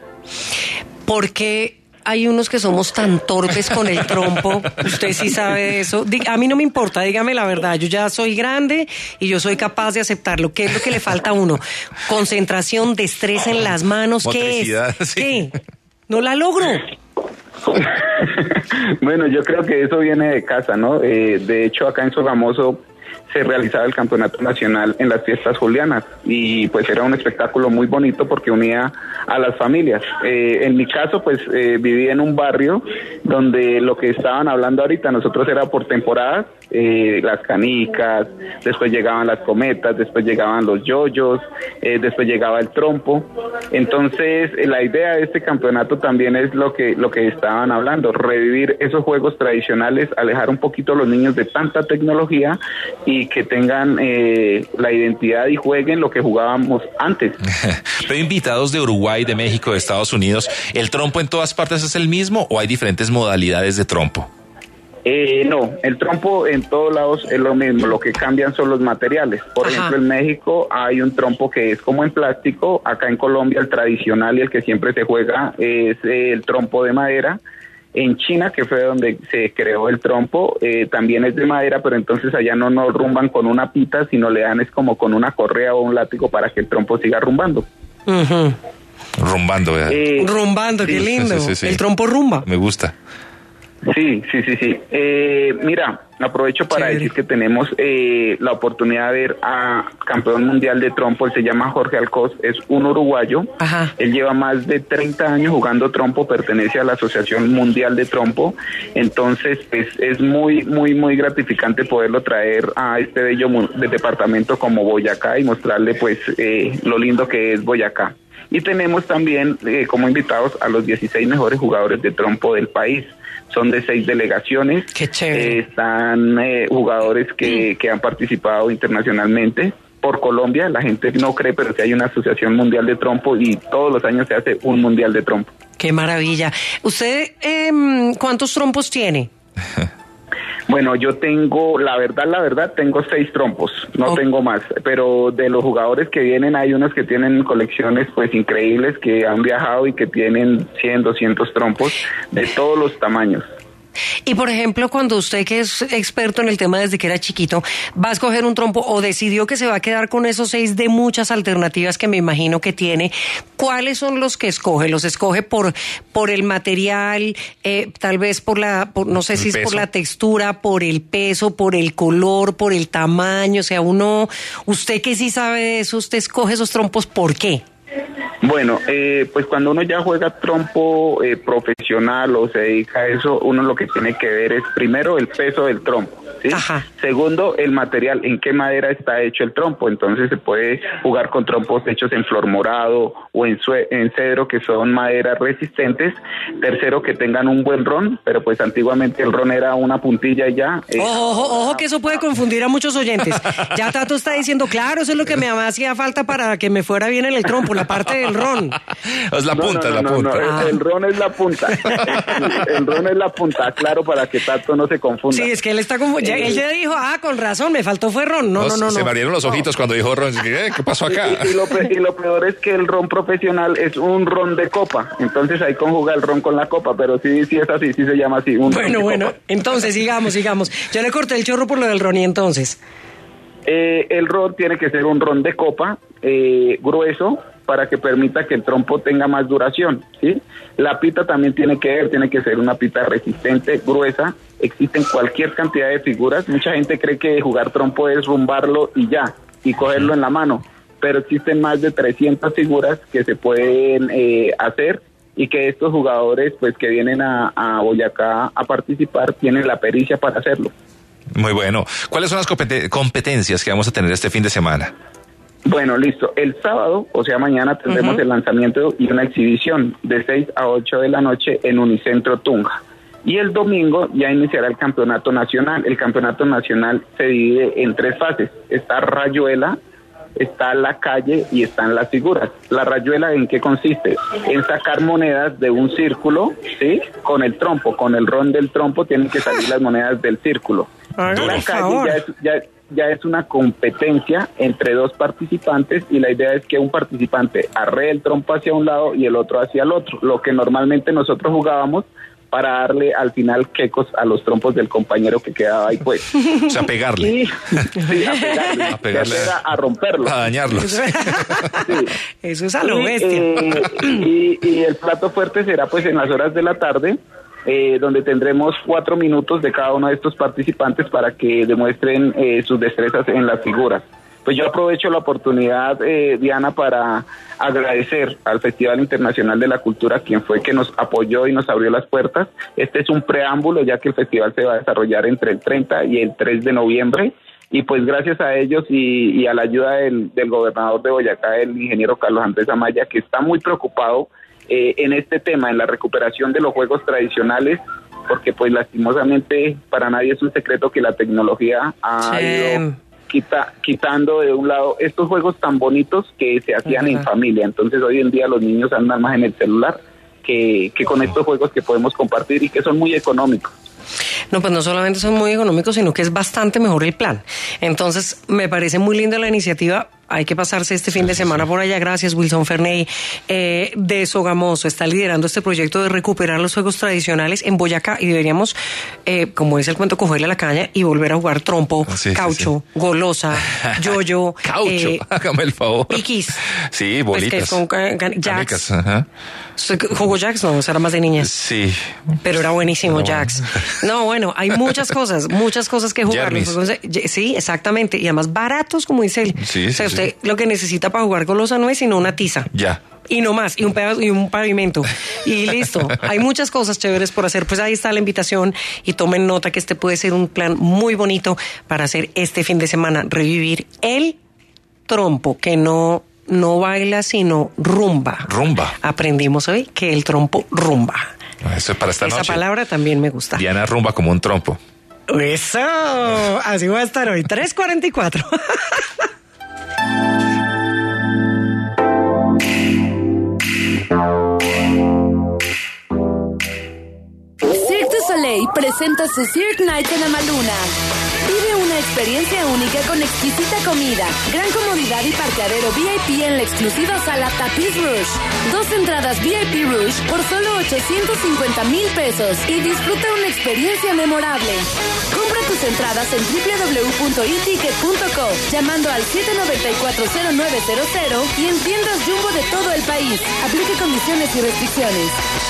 Porque hay unos que somos tan torpes con el trompo, usted sí sabe de eso. Di- A mí no me importa, dígame la verdad, yo ya soy grande y yo soy capaz de aceptarlo. ¿Qué es lo que le falta a uno? Concentración, destreza en las manos, ¿qué es? Motricidad, sí. ¿Qué? No la logro. Bueno, yo creo que eso viene de casa, ¿no? Eh, de hecho, acá en Sogamoso se realizaba el campeonato nacional en las fiestas julianas y pues era un espectáculo muy bonito porque unía a las familias. Eh, en mi caso, pues eh, viví en un barrio donde lo que estaban hablando ahorita, nosotros era por temporadas, eh, las canicas, después llegaban las cometas, después llegaban los yoyos, eh, después llegaba el trompo. Entonces, eh, la idea de este campeonato también es lo que lo que estaban hablando, revivir esos juegos tradicionales, alejar un poquito a los niños de tanta tecnología y que tengan eh, la identidad y jueguen lo que jugábamos antes. Pero invitados de Uruguay, de México, de Estados Unidos, ¿el trompo en todas partes es el mismo o hay diferentes modalidades de trompo? Eh, no, el trompo en todos lados es lo mismo, lo que cambian son los materiales. Por Ajá. ejemplo, en México hay un trompo que es como en plástico, acá en Colombia el tradicional y el que siempre se juega es el trompo de madera. En China, que fue donde se creó el trompo, eh, también es de madera, pero entonces allá no nos rumban con una pita, sino le dan es como con una correa o un látigo para que el trompo siga rumbando. Ujú. Rumbando, ¿verdad? Eh, Rumbando, qué sí, lindo. sí, sí, sí. El trompo rumba. Me gusta. Sí, sí, sí, sí. Eh, mira, aprovecho para Chévere. decir que tenemos eh, la oportunidad de ver a campeón mundial de trompo, él se llama Jorge Alcoz, es un uruguayo. Ajá. Él lleva más de treinta años jugando trompo, pertenece a la Asociación Mundial de Trompo, entonces pues, es muy, muy, muy gratificante poderlo traer a este bello mu- de departamento como Boyacá y mostrarle pues eh, lo lindo que es Boyacá. Y tenemos también eh, como invitados a los dieciséis mejores jugadores de trompo del país. Son de seis delegaciones. Qué chévere. Eh, están eh, jugadores que, que han participado internacionalmente por Colombia. La gente no cree, pero sí hay una asociación mundial de trompo y todos los años se hace un mundial de trompo. Qué maravilla. ¿Usted em, cuántos trompos tiene? Bueno, yo tengo, la verdad, la verdad, tengo seis trompos, no Oh. tengo más, pero de los jugadores que vienen hay unos que tienen colecciones pues increíbles, que han viajado y que tienen cien, doscientos trompos de todos los tamaños. Y por ejemplo, cuando usted que es experto en el tema desde que era chiquito, va a escoger un trompo o decidió que se va a quedar con esos seis de muchas alternativas que me imagino que tiene, ¿cuáles son los que escoge? ¿Los escoge por, por el material, eh, tal vez por la, por, no sé si es por la textura, por el peso, por el color, por el tamaño? O sea, uno, usted que sí sabe de eso, usted escoge esos trompos, ¿por qué? Bueno, eh, pues cuando uno ya juega trompo eh, profesional o se dedica a eso, uno lo que tiene que ver es primero el peso del trompo, ¿sí? Ajá. Segundo, el material, en qué madera está hecho el trompo. Entonces se puede jugar con trompos hechos en flor morado o en, sue- en cedro, que son maderas resistentes. Tercero, que tengan un buen ron, pero pues antiguamente el ron era una puntilla y ya. Eh, ojo, ojo, ojo, que eso puede confundir a muchos oyentes. Ya Tato está diciendo, claro, eso es lo que me hacía falta para que me fuera bien en el trompo, la parte del ron. Es la punta, no, no, es la no, punta. no, el, el ron es la punta. El, el ron es la punta, claro, para que Tato no se confunda. Sí, es que él está como, ya, él ya dijo, ah, con razón, me faltó fue ron. No, no, no, no. Se me abrieron los ojitos no. cuando dijo ron. ¿Qué, ¿Qué pasó acá? Y, y, lo, y lo peor es que el ron profesional es un ron de copa. Entonces ahí conjuga el ron con la copa, pero sí, sí es así, sí se llama así. Un bueno, ron bueno, copa. Entonces sigamos, sigamos. Yo le corté el chorro por lo del ron y entonces. Eh, el ron tiene que ser un ron de copa, eh, grueso, para que permita que el trompo tenga más duración, ¿sí? La pita también tiene que ver, tiene que ser una pita resistente, gruesa. Existen cualquier cantidad de figuras. Mucha gente cree que jugar trompo es rumbarlo y ya, y cogerlo en la mano, pero existen más de trescientas figuras que se pueden eh, hacer y que estos jugadores, pues, que vienen a, a Boyacá a participar, tienen la pericia para hacerlo. Muy bueno. ¿Cuáles son las competen- competencias que vamos a tener este fin de semana? Bueno, listo. El sábado, o sea, mañana tendremos uh-huh. el lanzamiento y una exhibición de seis a ocho de la noche en Unicentro Tunja. Y el domingo ya iniciará el campeonato nacional. El campeonato nacional se divide en tres fases. Está rayuela, está la calle y están las figuras. La rayuela, ¿en qué consiste? En sacar monedas de un círculo, ¿sí? Con el trompo, con el ron del trompo tienen que salir las monedas del círculo. Ay, la calle ya es, ya, ya es una competencia entre dos participantes y la idea es que un participante arree el trompo hacia un lado y el otro hacia el otro, lo que normalmente nosotros jugábamos para darle al final quecos a los trompos del compañero que quedaba ahí pues. O sea, pegarle. Y, sí, a pegarle. A pegarle. A, a romperlo. A dañarlo. Sí. Eso es a lo bestia. Eh, y, y el plato fuerte será pues en las horas de la tarde, eh, donde tendremos cuatro minutos de cada uno de estos participantes para que demuestren eh, sus destrezas en las figuras. Pues yo aprovecho la oportunidad, eh, Diana, para agradecer al Festival Internacional de la Cultura, quien fue que nos apoyó y nos abrió las puertas. Este es un preámbulo, ya que el festival se va a desarrollar entre el treinta y el tres de noviembre. Y pues gracias a ellos y, y a la ayuda del, del gobernador de Boyacá, el ingeniero Carlos Andrés Amaya, que está muy preocupado eh, en este tema, en la recuperación de los juegos tradicionales, porque pues lastimosamente para nadie es un secreto que la tecnología ha sí. ido quita, quitando de un lado estos juegos tan bonitos que se hacían uh-huh. en familia. Entonces hoy en día los niños andan más en el celular que, que con estos juegos que podemos compartir y que son muy económicos. No, pues no solamente son muy económicos, sino que es bastante mejor el plan. Entonces, me parece muy linda la iniciativa. Hay que pasarse este fin de semana por allá. Gracias, Wilson Ferney, eh, de Sogamoso. Está liderando este proyecto de recuperar los juegos tradicionales en Boyacá y deberíamos, eh, como dice el cuento, cogerle la caña y volver a jugar trompo, sí, caucho, sí, sí. golosa, yoyo. Caucho, eh, hágame el favor. Piquis. Sí, bolitas. Pues que con, jacks. Ajá. ¿Jugó Jacks? No, era más de niñas. Sí. Pero era buenísimo, no. Jacks. No, bueno, hay muchas cosas, muchas cosas que jugar. Sí, exactamente. Y además baratos, como dice él. Sí, o sea, sí, usted sí. lo que necesita para jugar golosa no es sino una tiza. Ya. Y no más, y un pedazo, y un pavimento. Y listo. Hay muchas cosas chéveres por hacer. Pues ahí está la invitación y tomen nota que este puede ser un plan muy bonito para hacer este fin de semana. Revivir el trompo, que no... no baila, sino rumba. Rumba. Aprendimos hoy que el trompo rumba. Eso es para esta Esa noche. Esa palabra también me gusta. Diana rumba como un trompo. Eso. Así voy a estar hoy. tres cuarenta y cuatro. Cirque du Soleil presenta su Cirque Night en Amaluna. Vive una experiencia única con exquisita comida, gran comodidad y parqueadero V I P en la exclusiva sala Tapiz Rouge. Dos entradas V I P Rouge por solo ochocientos cincuenta mil pesos y disfruta una experiencia memorable. Compra tus entradas en doble u doble u doble u punto i ticket punto com llamando al siete nueve cuatro cero nueve cero cero y en tiendas Jumbo de todo el país. Aplique condiciones y restricciones.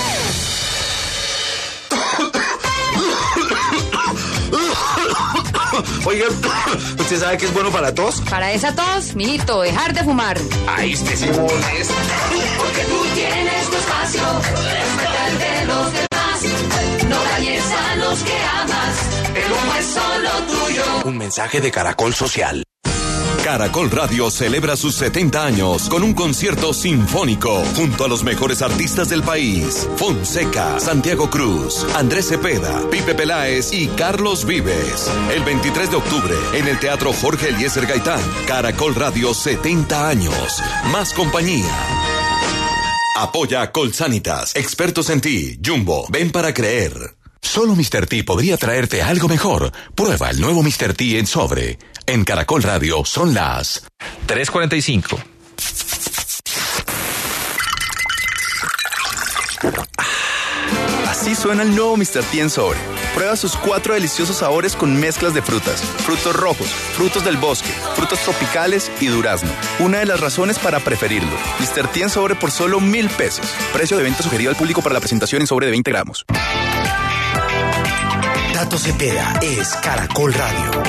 Oiga, ¿usted sabe qué es bueno para tos? Para esa tos, mijito, dejar de fumar. Ay, usted sí molesta. Porque tú tienes tu espacio, respeta el de los demás. No dañes a los que amas, el humo es solo tuyo. Un mensaje de Caracol Social. Caracol Radio celebra sus setenta años con un concierto sinfónico junto a los mejores artistas del país: Fonseca, Santiago Cruz, Andrés Cepeda, Pipe Peláez y Carlos Vives. El veintitrés de octubre en el Teatro Jorge Eliezer Gaitán. Caracol Radio setenta años. Más compañía. Apoya Colsanitas, expertos en ti. Jumbo, ven para creer. Solo mister T podría traerte algo mejor. Prueba el nuevo mister T en sobre. En Caracol Radio son las tres cuarenta y cinco. Así suena el nuevo mister T en sobre. Prueba sus cuatro deliciosos sabores con mezclas de frutas, frutos rojos, frutos del bosque, frutos tropicales y durazno. Una de las razones para preferirlo. mister T en sobre por solo mil pesos. Precio de venta sugerido al público para la presentación en sobre de veinte gramos. Tato Cepeda es Caracol Radio.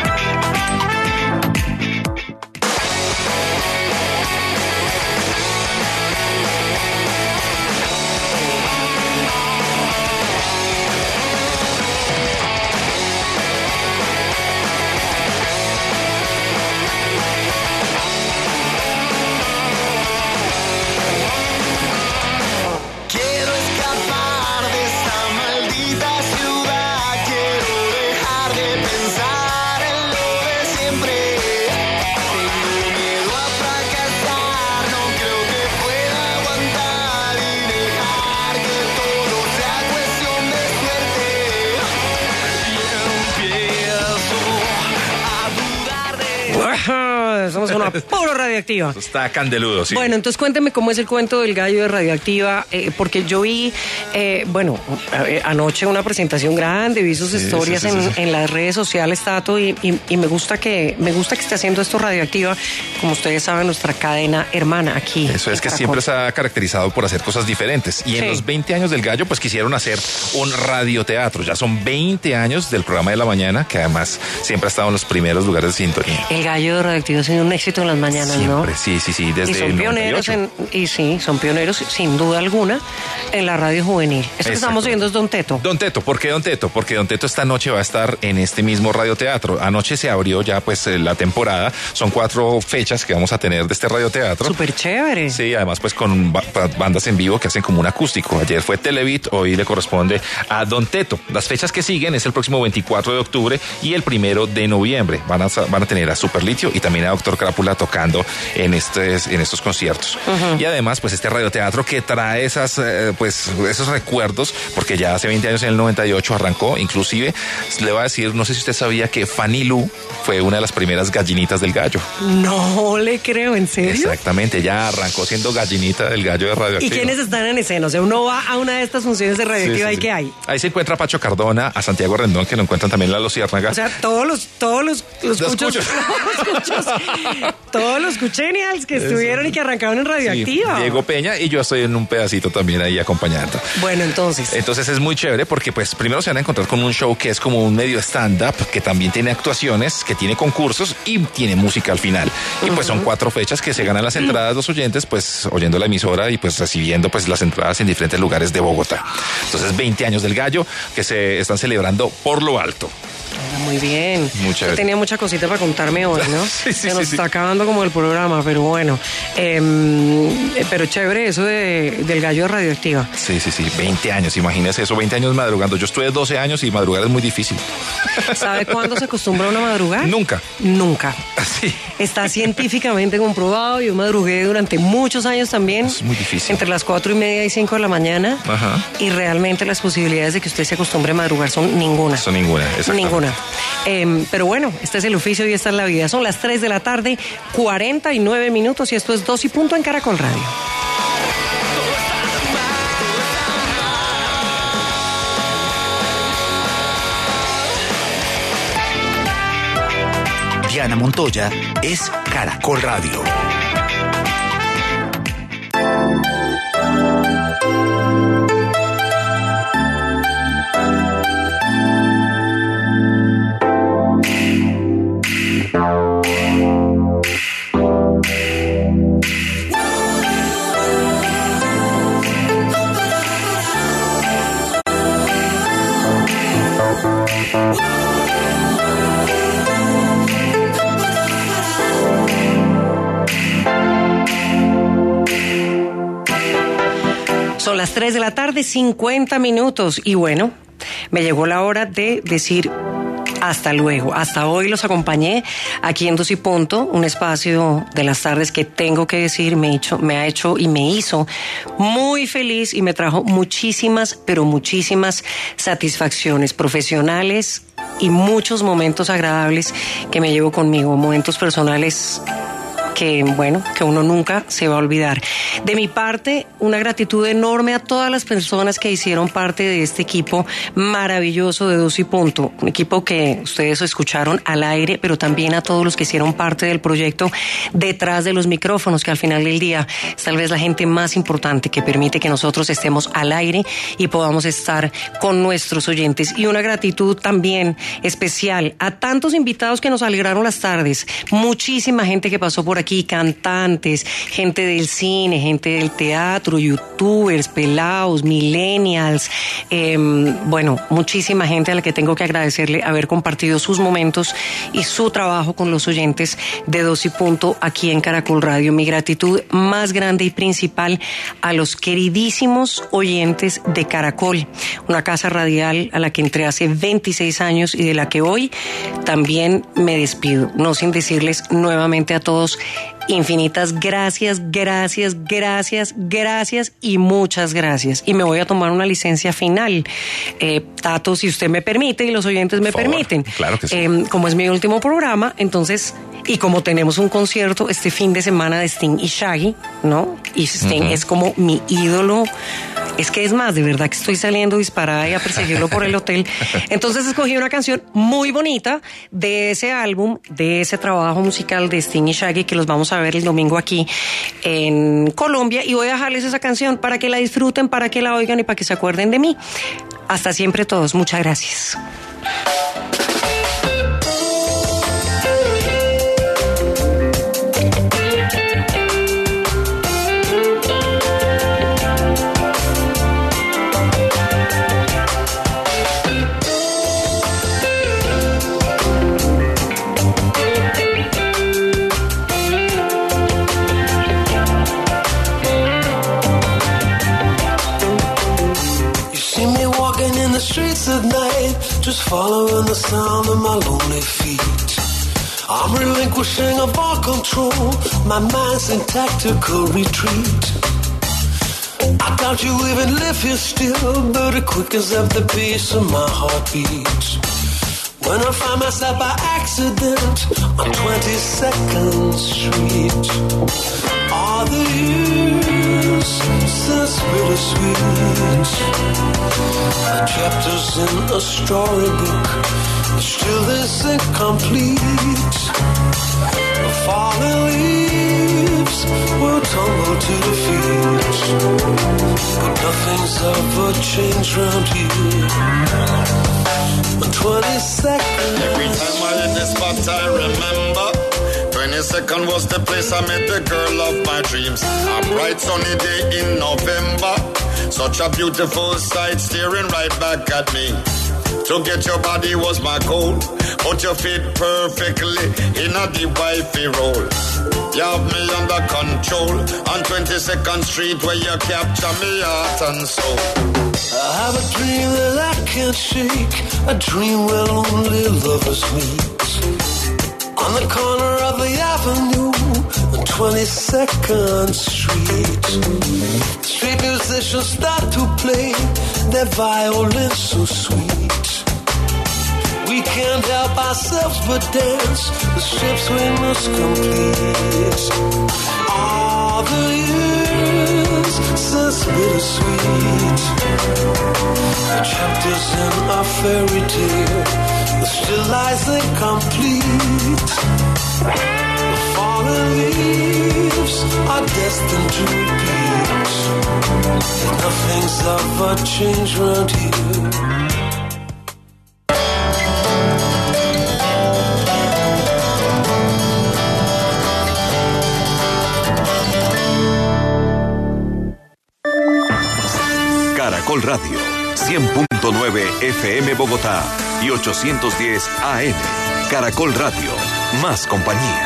Somos una puro radioactiva. Está candeludo, sí. Bueno, entonces cuénteme cómo es el cuento del gallo de Radioactiva, eh, porque yo vi, eh, bueno, eh, anoche una presentación grande, vi sus sí, historias sí, sí, en, sí, sí. en las redes sociales, Tato, y, y, y me gusta que me gusta que esté haciendo esto Radioactiva, como ustedes saben, nuestra cadena hermana aquí. Eso es que Caracol. Siempre se ha caracterizado por hacer cosas diferentes. Y sí. en los veinte años del gallo, pues quisieron hacer un radioteatro. Ya son veinte años del programa de la mañana, que además siempre ha estado en los primeros lugares de sintonía. El gallo de Radioactiva ha sido un éxito en las mañanas, siempre, ¿no? Sí, sí, sí, desde y son pioneros en, y sí, son pioneros sin duda alguna en la radio juvenil. Eso que estamos viendo es Don Teto. Don Teto, ¿por qué Don Teto? Porque Don Teto esta noche va a estar en este mismo radioteatro. Anoche se abrió ya pues la temporada, son cuatro fechas que vamos a tener de este radioteatro. Súper chévere. Sí, además pues con bandas en vivo que hacen como un acústico. Ayer fue Televit, hoy le corresponde a Don Teto. Las fechas que siguen es el próximo veinticuatro de octubre y el primero de noviembre. Van a, van a tener a Superlitio y también a Doctor Crápula tocando en estos, en estos conciertos. Uh-huh. Y además, pues este radioteatro que trae esas, eh, pues, esos recuerdos, porque ya hace veinte años, en el noventa y ocho arrancó, inclusive, le voy a decir, no sé si usted sabía que Fanny Lu fue una de las primeras gallinitas del gallo. No le creo, ¿en serio? Exactamente, ya arrancó siendo gallinita del gallo de Radioactiva. ¿Y quiénes están en escena? O sea, uno va a una de estas funciones de Radioactiva sí, sí, y sí. ¿qué hay? Ahí se encuentra a Pacho Cardona, a Santiago Rendón, que lo encuentran también la Luciérnaga. O sea, todos los, todos los, los, los cuchos, los cuchos, todos los cuchenials que estuvieron Eso. y que arrancaron en Radioactiva. Sí, Diego Peña y yo estoy en un pedacito también ahí acompañando. Bueno, entonces. Entonces es muy chévere porque pues primero se van a encontrar con un show que es como un medio stand-up, que también tiene actuaciones, que tiene concursos y tiene música al final. Y uh-huh. pues son cuatro fechas que se ganan las entradas los oyentes, pues oyendo la emisora y pues recibiendo pues las entradas en diferentes lugares de Bogotá. Entonces veinte años del gallo que se están celebrando por lo alto. Muy bien. Muchas Yo tenía mucha cosita para contarme hoy, ¿no? sí, sí, Se nos sí, está sí. acabando como el programa, pero bueno. Eh, pero chévere eso de, del gallo de Radioactiva. Sí, sí, sí, veinte años, imagínese eso, veinte años madrugando. Yo estuve doce años y madrugar es muy difícil. ¿Sabe cuándo se acostumbra uno a madrugar? Nunca. Nunca. Sí. Está científicamente comprobado. Yo madrugué durante muchos años también. Es muy difícil. Entre las cuatro y media y cinco de la mañana. Ajá. Y realmente las posibilidades de que usted se acostumbre a madrugar son ninguna. Son ninguna, exactamente. Ninguna. Eh, pero bueno, este es el oficio y esta es la vida. Son las tres de la tarde, cuarenta y nueve minutos y esto es dos y punto en Caracol Radio. Diana Montoya es Caracol Radio. Son las tres de la tarde, cincuenta minutos. Y bueno, me llegó la hora de decir hasta luego. Hasta hoy los acompañé aquí en Dos y Punto, un espacio de las tardes que tengo que decir me, hecho, me ha hecho y me hizo muy feliz y me trajo muchísimas, pero muchísimas satisfacciones profesionales y muchos momentos agradables que me llevo conmigo, momentos personales que, bueno, que uno nunca se va a olvidar. De mi parte, una gratitud enorme a todas las personas que hicieron parte de este equipo maravilloso de Dos y Punto, un equipo que ustedes escucharon al aire, pero también a todos los que hicieron parte del proyecto detrás de los micrófonos, que al final del día es tal vez la gente más importante que permite que nosotros estemos al aire y podamos estar con nuestros oyentes. Y una gratitud también especial a tantos invitados que nos alegraron las tardes, muchísima gente que pasó por aquí, cantantes, gente del cine, gente del teatro, youtubers, pelados, millennials, eh, bueno, muchísima gente a la que tengo que agradecerle haber compartido sus momentos y su trabajo con los oyentes de Dos y Punto aquí en Caracol Radio. Mi gratitud más grande y principal a los queridísimos oyentes de Caracol, una casa radial a la que entré hace veintiséis años y de la que hoy también me despido, no sin decirles nuevamente a todos infinitas gracias, gracias, gracias, gracias y muchas gracias. Y me voy a tomar una licencia final. Eh, Tato, si usted me permite y los oyentes me permiten. Claro que sí. Eh, como es mi último programa, entonces, y como tenemos un concierto este fin de semana de Sting y Shaggy, ¿no? Y Sting uh-huh. es como mi ídolo. Es que es más, de verdad que estoy saliendo disparada y a perseguirlo por el hotel. Entonces escogí una canción muy bonita de ese álbum, de ese trabajo musical de Sting y Shaggy, que los vamos a ver el domingo aquí en Colombia, y voy a dejarles esa canción para que la disfruten, para que la oigan y para que se acuerden de mí. Hasta siempre todos, muchas gracias. Streets at night, just following the sound of my lonely feet. I'm relinquishing of all control, my mind's in tactical retreat. I doubt you even live here still, but it quickens up the pace of my heartbeat. When I find myself by accident on twenty-second Street. All the years since bittersweet, the chapters in a storybook still is incomplete. The fallen leaves will tumble to the feet, but nothing's ever changed round here. On twenty-second, every time I hit this spot I remember twenty-second was the place I met the girl of my dreams. A bright sunny day in November, such a beautiful sight staring right back at me. To get your body was my goal, but you fit perfectly in a the wifey role. You have me under control on twenty-second Street where you capture me heart and soul. I have a dream that I can't shake, a dream where only lovers meet. On the corner of the avenue, on twenty-second Street. Street musicians start to play their violins so sweet. We can't help ourselves but dance, the ships we must complete. All the years since bittersweet, the chapters in our fairy tale, the still lies incomplete. The fallen leaves are destined to repeat. Nothing's ever changed around here. Caracol Radio, cien punto nueve F M Bogotá y ochocientos diez A M. Caracol Radio, más compañía.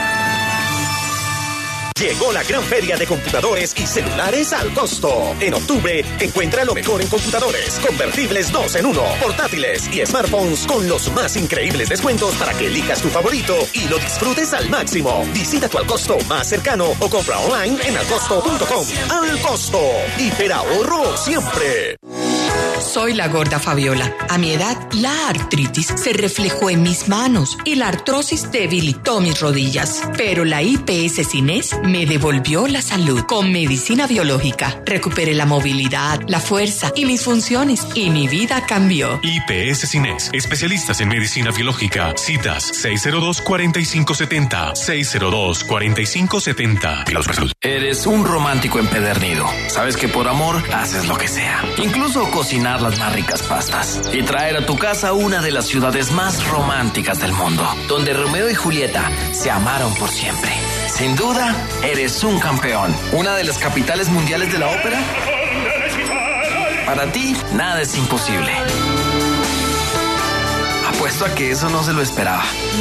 Llegó la gran feria de computadores y celulares al costo. En octubre, encuentra lo mejor en computadores, convertibles dos en uno, portátiles y smartphones con los más increíbles descuentos para que elijas tu favorito y lo disfrutes al máximo. Visita tu Alcosto más cercano o compra online en alcosto punto com. Alcosto, hiperahorro siempre. Soy la gorda Fabiola. A mi edad, la artritis se reflejó en mis manos y la artrosis debilitó mis rodillas. Pero la I P S Cines me devolvió la salud. Con medicina biológica, recuperé la movilidad, la fuerza y mis funciones y mi vida cambió. I P S Cines, especialistas en medicina biológica. Citas seis cero dos, cuatro cinco siete cero, seis cero dos, cuatro cinco siete cero. Pilados para salud. Eres un romántico empedernido. Sabes que por amor haces lo que sea. Incluso cocinar las más ricas pastas. Y traer a tu casa una de las ciudades más románticas del mundo, donde Romeo y Julieta se amaron por siempre. Sin duda, eres un campeón. Una de las capitales mundiales de la ópera. Para ti, nada es imposible. Apuesto a que eso no se lo esperaba.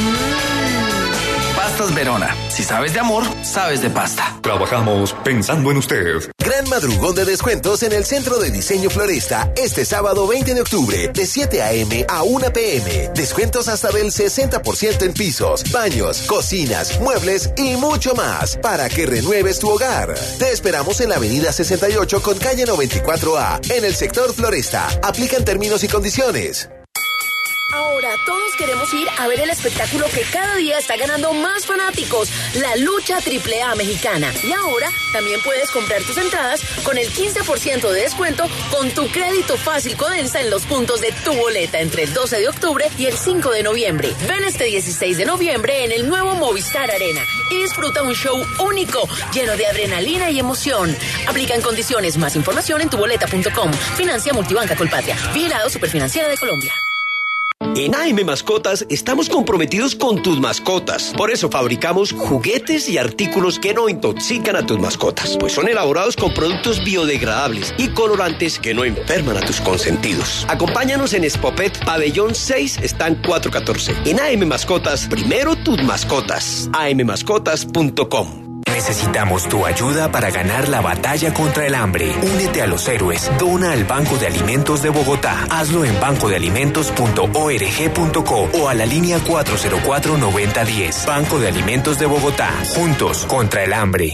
Pastas Verona. Si sabes de amor, sabes de pasta. Trabajamos pensando en usted. Gran madrugón de descuentos en el Centro de Diseño Floresta este sábado veinte de octubre de siete a m a una p m Descuentos hasta del sesenta por ciento en pisos, baños, cocinas, muebles y mucho más para que renueves tu hogar. Te esperamos en la avenida sesenta y ocho con calle noventa y cuatro A en el sector Floresta. Aplican términos y condiciones. Ahora todos queremos ir a ver el espectáculo que cada día está ganando más fanáticos, la lucha triple A mexicana. Y ahora también puedes comprar tus entradas con el quince por ciento de descuento con tu crédito fácil Codensa en los puntos de tu boleta entre el doce de octubre y el cinco de noviembre. Ven este dieciséis de noviembre en el nuevo Movistar Arena y disfruta un show único, lleno de adrenalina y emoción. Aplican condiciones. Más información en tu boleta punto com. Financia Multibanca Colpatria. Vigilado Superfinanciera de Colombia. En A M Mascotas estamos comprometidos con tus mascotas. Por eso fabricamos juguetes y artículos que no intoxican a tus mascotas, pues son elaborados con productos biodegradables y colorantes que no enferman a tus consentidos. Acompáñanos en Expopet Pabellón seis, stand cuatro catorce. En A M Mascotas, primero tus mascotas. a m mascotas punto com. Necesitamos tu ayuda para ganar la batalla contra el hambre. Únete a los héroes. Dona al Banco de Alimentos de Bogotá. Hazlo en banco de alimentos punto org punto co o a la línea cuatro cero cuatro, noventa diez. Banco de Alimentos de Bogotá. Juntos contra el hambre.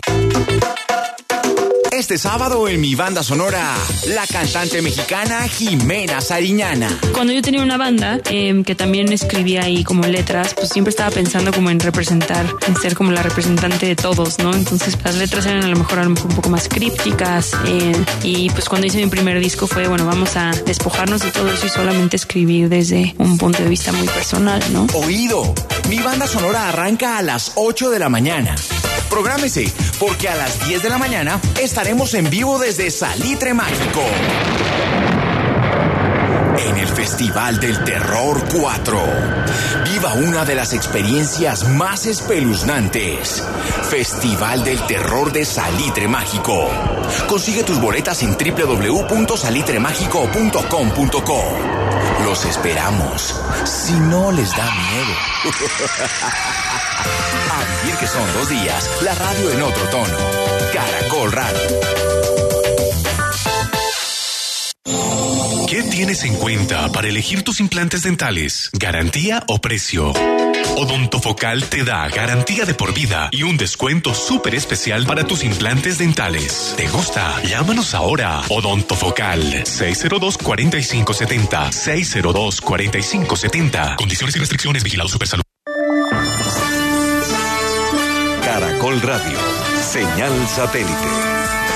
Este sábado en mi banda sonora, la cantante mexicana Jimena Sariñana. Cuando yo tenía una banda eh, que también escribía ahí como letras, pues siempre estaba pensando como en representar, en ser como la representante de todos, ¿no? Entonces las letras eran a lo mejor, a lo mejor un poco más crípticas eh, y pues cuando hice mi primer disco fue, bueno, vamos a despojarnos de todo eso y solamente escribir desde un punto de vista muy personal, ¿no? Oído, mi banda sonora arranca a las ocho de la mañana. Prográmese, porque a las diez de la mañana estaremos en vivo desde Salitre Mágico. En el festival Festival del Terror cuatro. Viva una de las experiencias más espeluznantes. Festival del Terror de Salitre Mágico. Consigue tus boletas en doble u doble u doble u punto salitre mágico punto com punto co. Los esperamos. Si no les da miedo. A vivir que son dos días, la radio en otro tono. Caracol Radio. ¿Qué tienes en cuenta para elegir tus implantes dentales? ¿Garantía o precio? Odontofocal te da garantía de por vida y un descuento súper especial para tus implantes dentales. ¿Te gusta? Llámanos ahora. Odontofocal seis cero dos, cuatro cinco siete cero. seis cero dos, cuatro cinco siete cero. Condiciones y restricciones. Vigilado Supersalud. Caracol Radio. Señal satélite.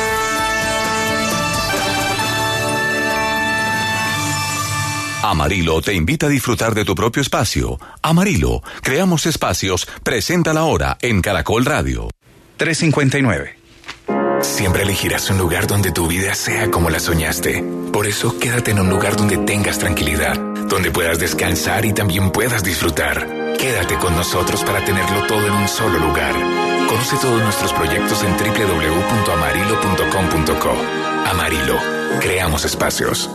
Amarillo te invita a disfrutar de tu propio espacio. Amarillo, creamos espacios, presenta la hora en Caracol Radio. tres cincuenta y nueve. Siempre elegirás un lugar donde tu vida sea como la soñaste. Por eso quédate en un lugar donde tengas tranquilidad, donde puedas descansar y también puedas disfrutar. Quédate con nosotros para tenerlo todo en un solo lugar. Conoce todos nuestros proyectos en doble u doble u doble u punto amarillo punto com punto co. Amarillo, creamos espacios.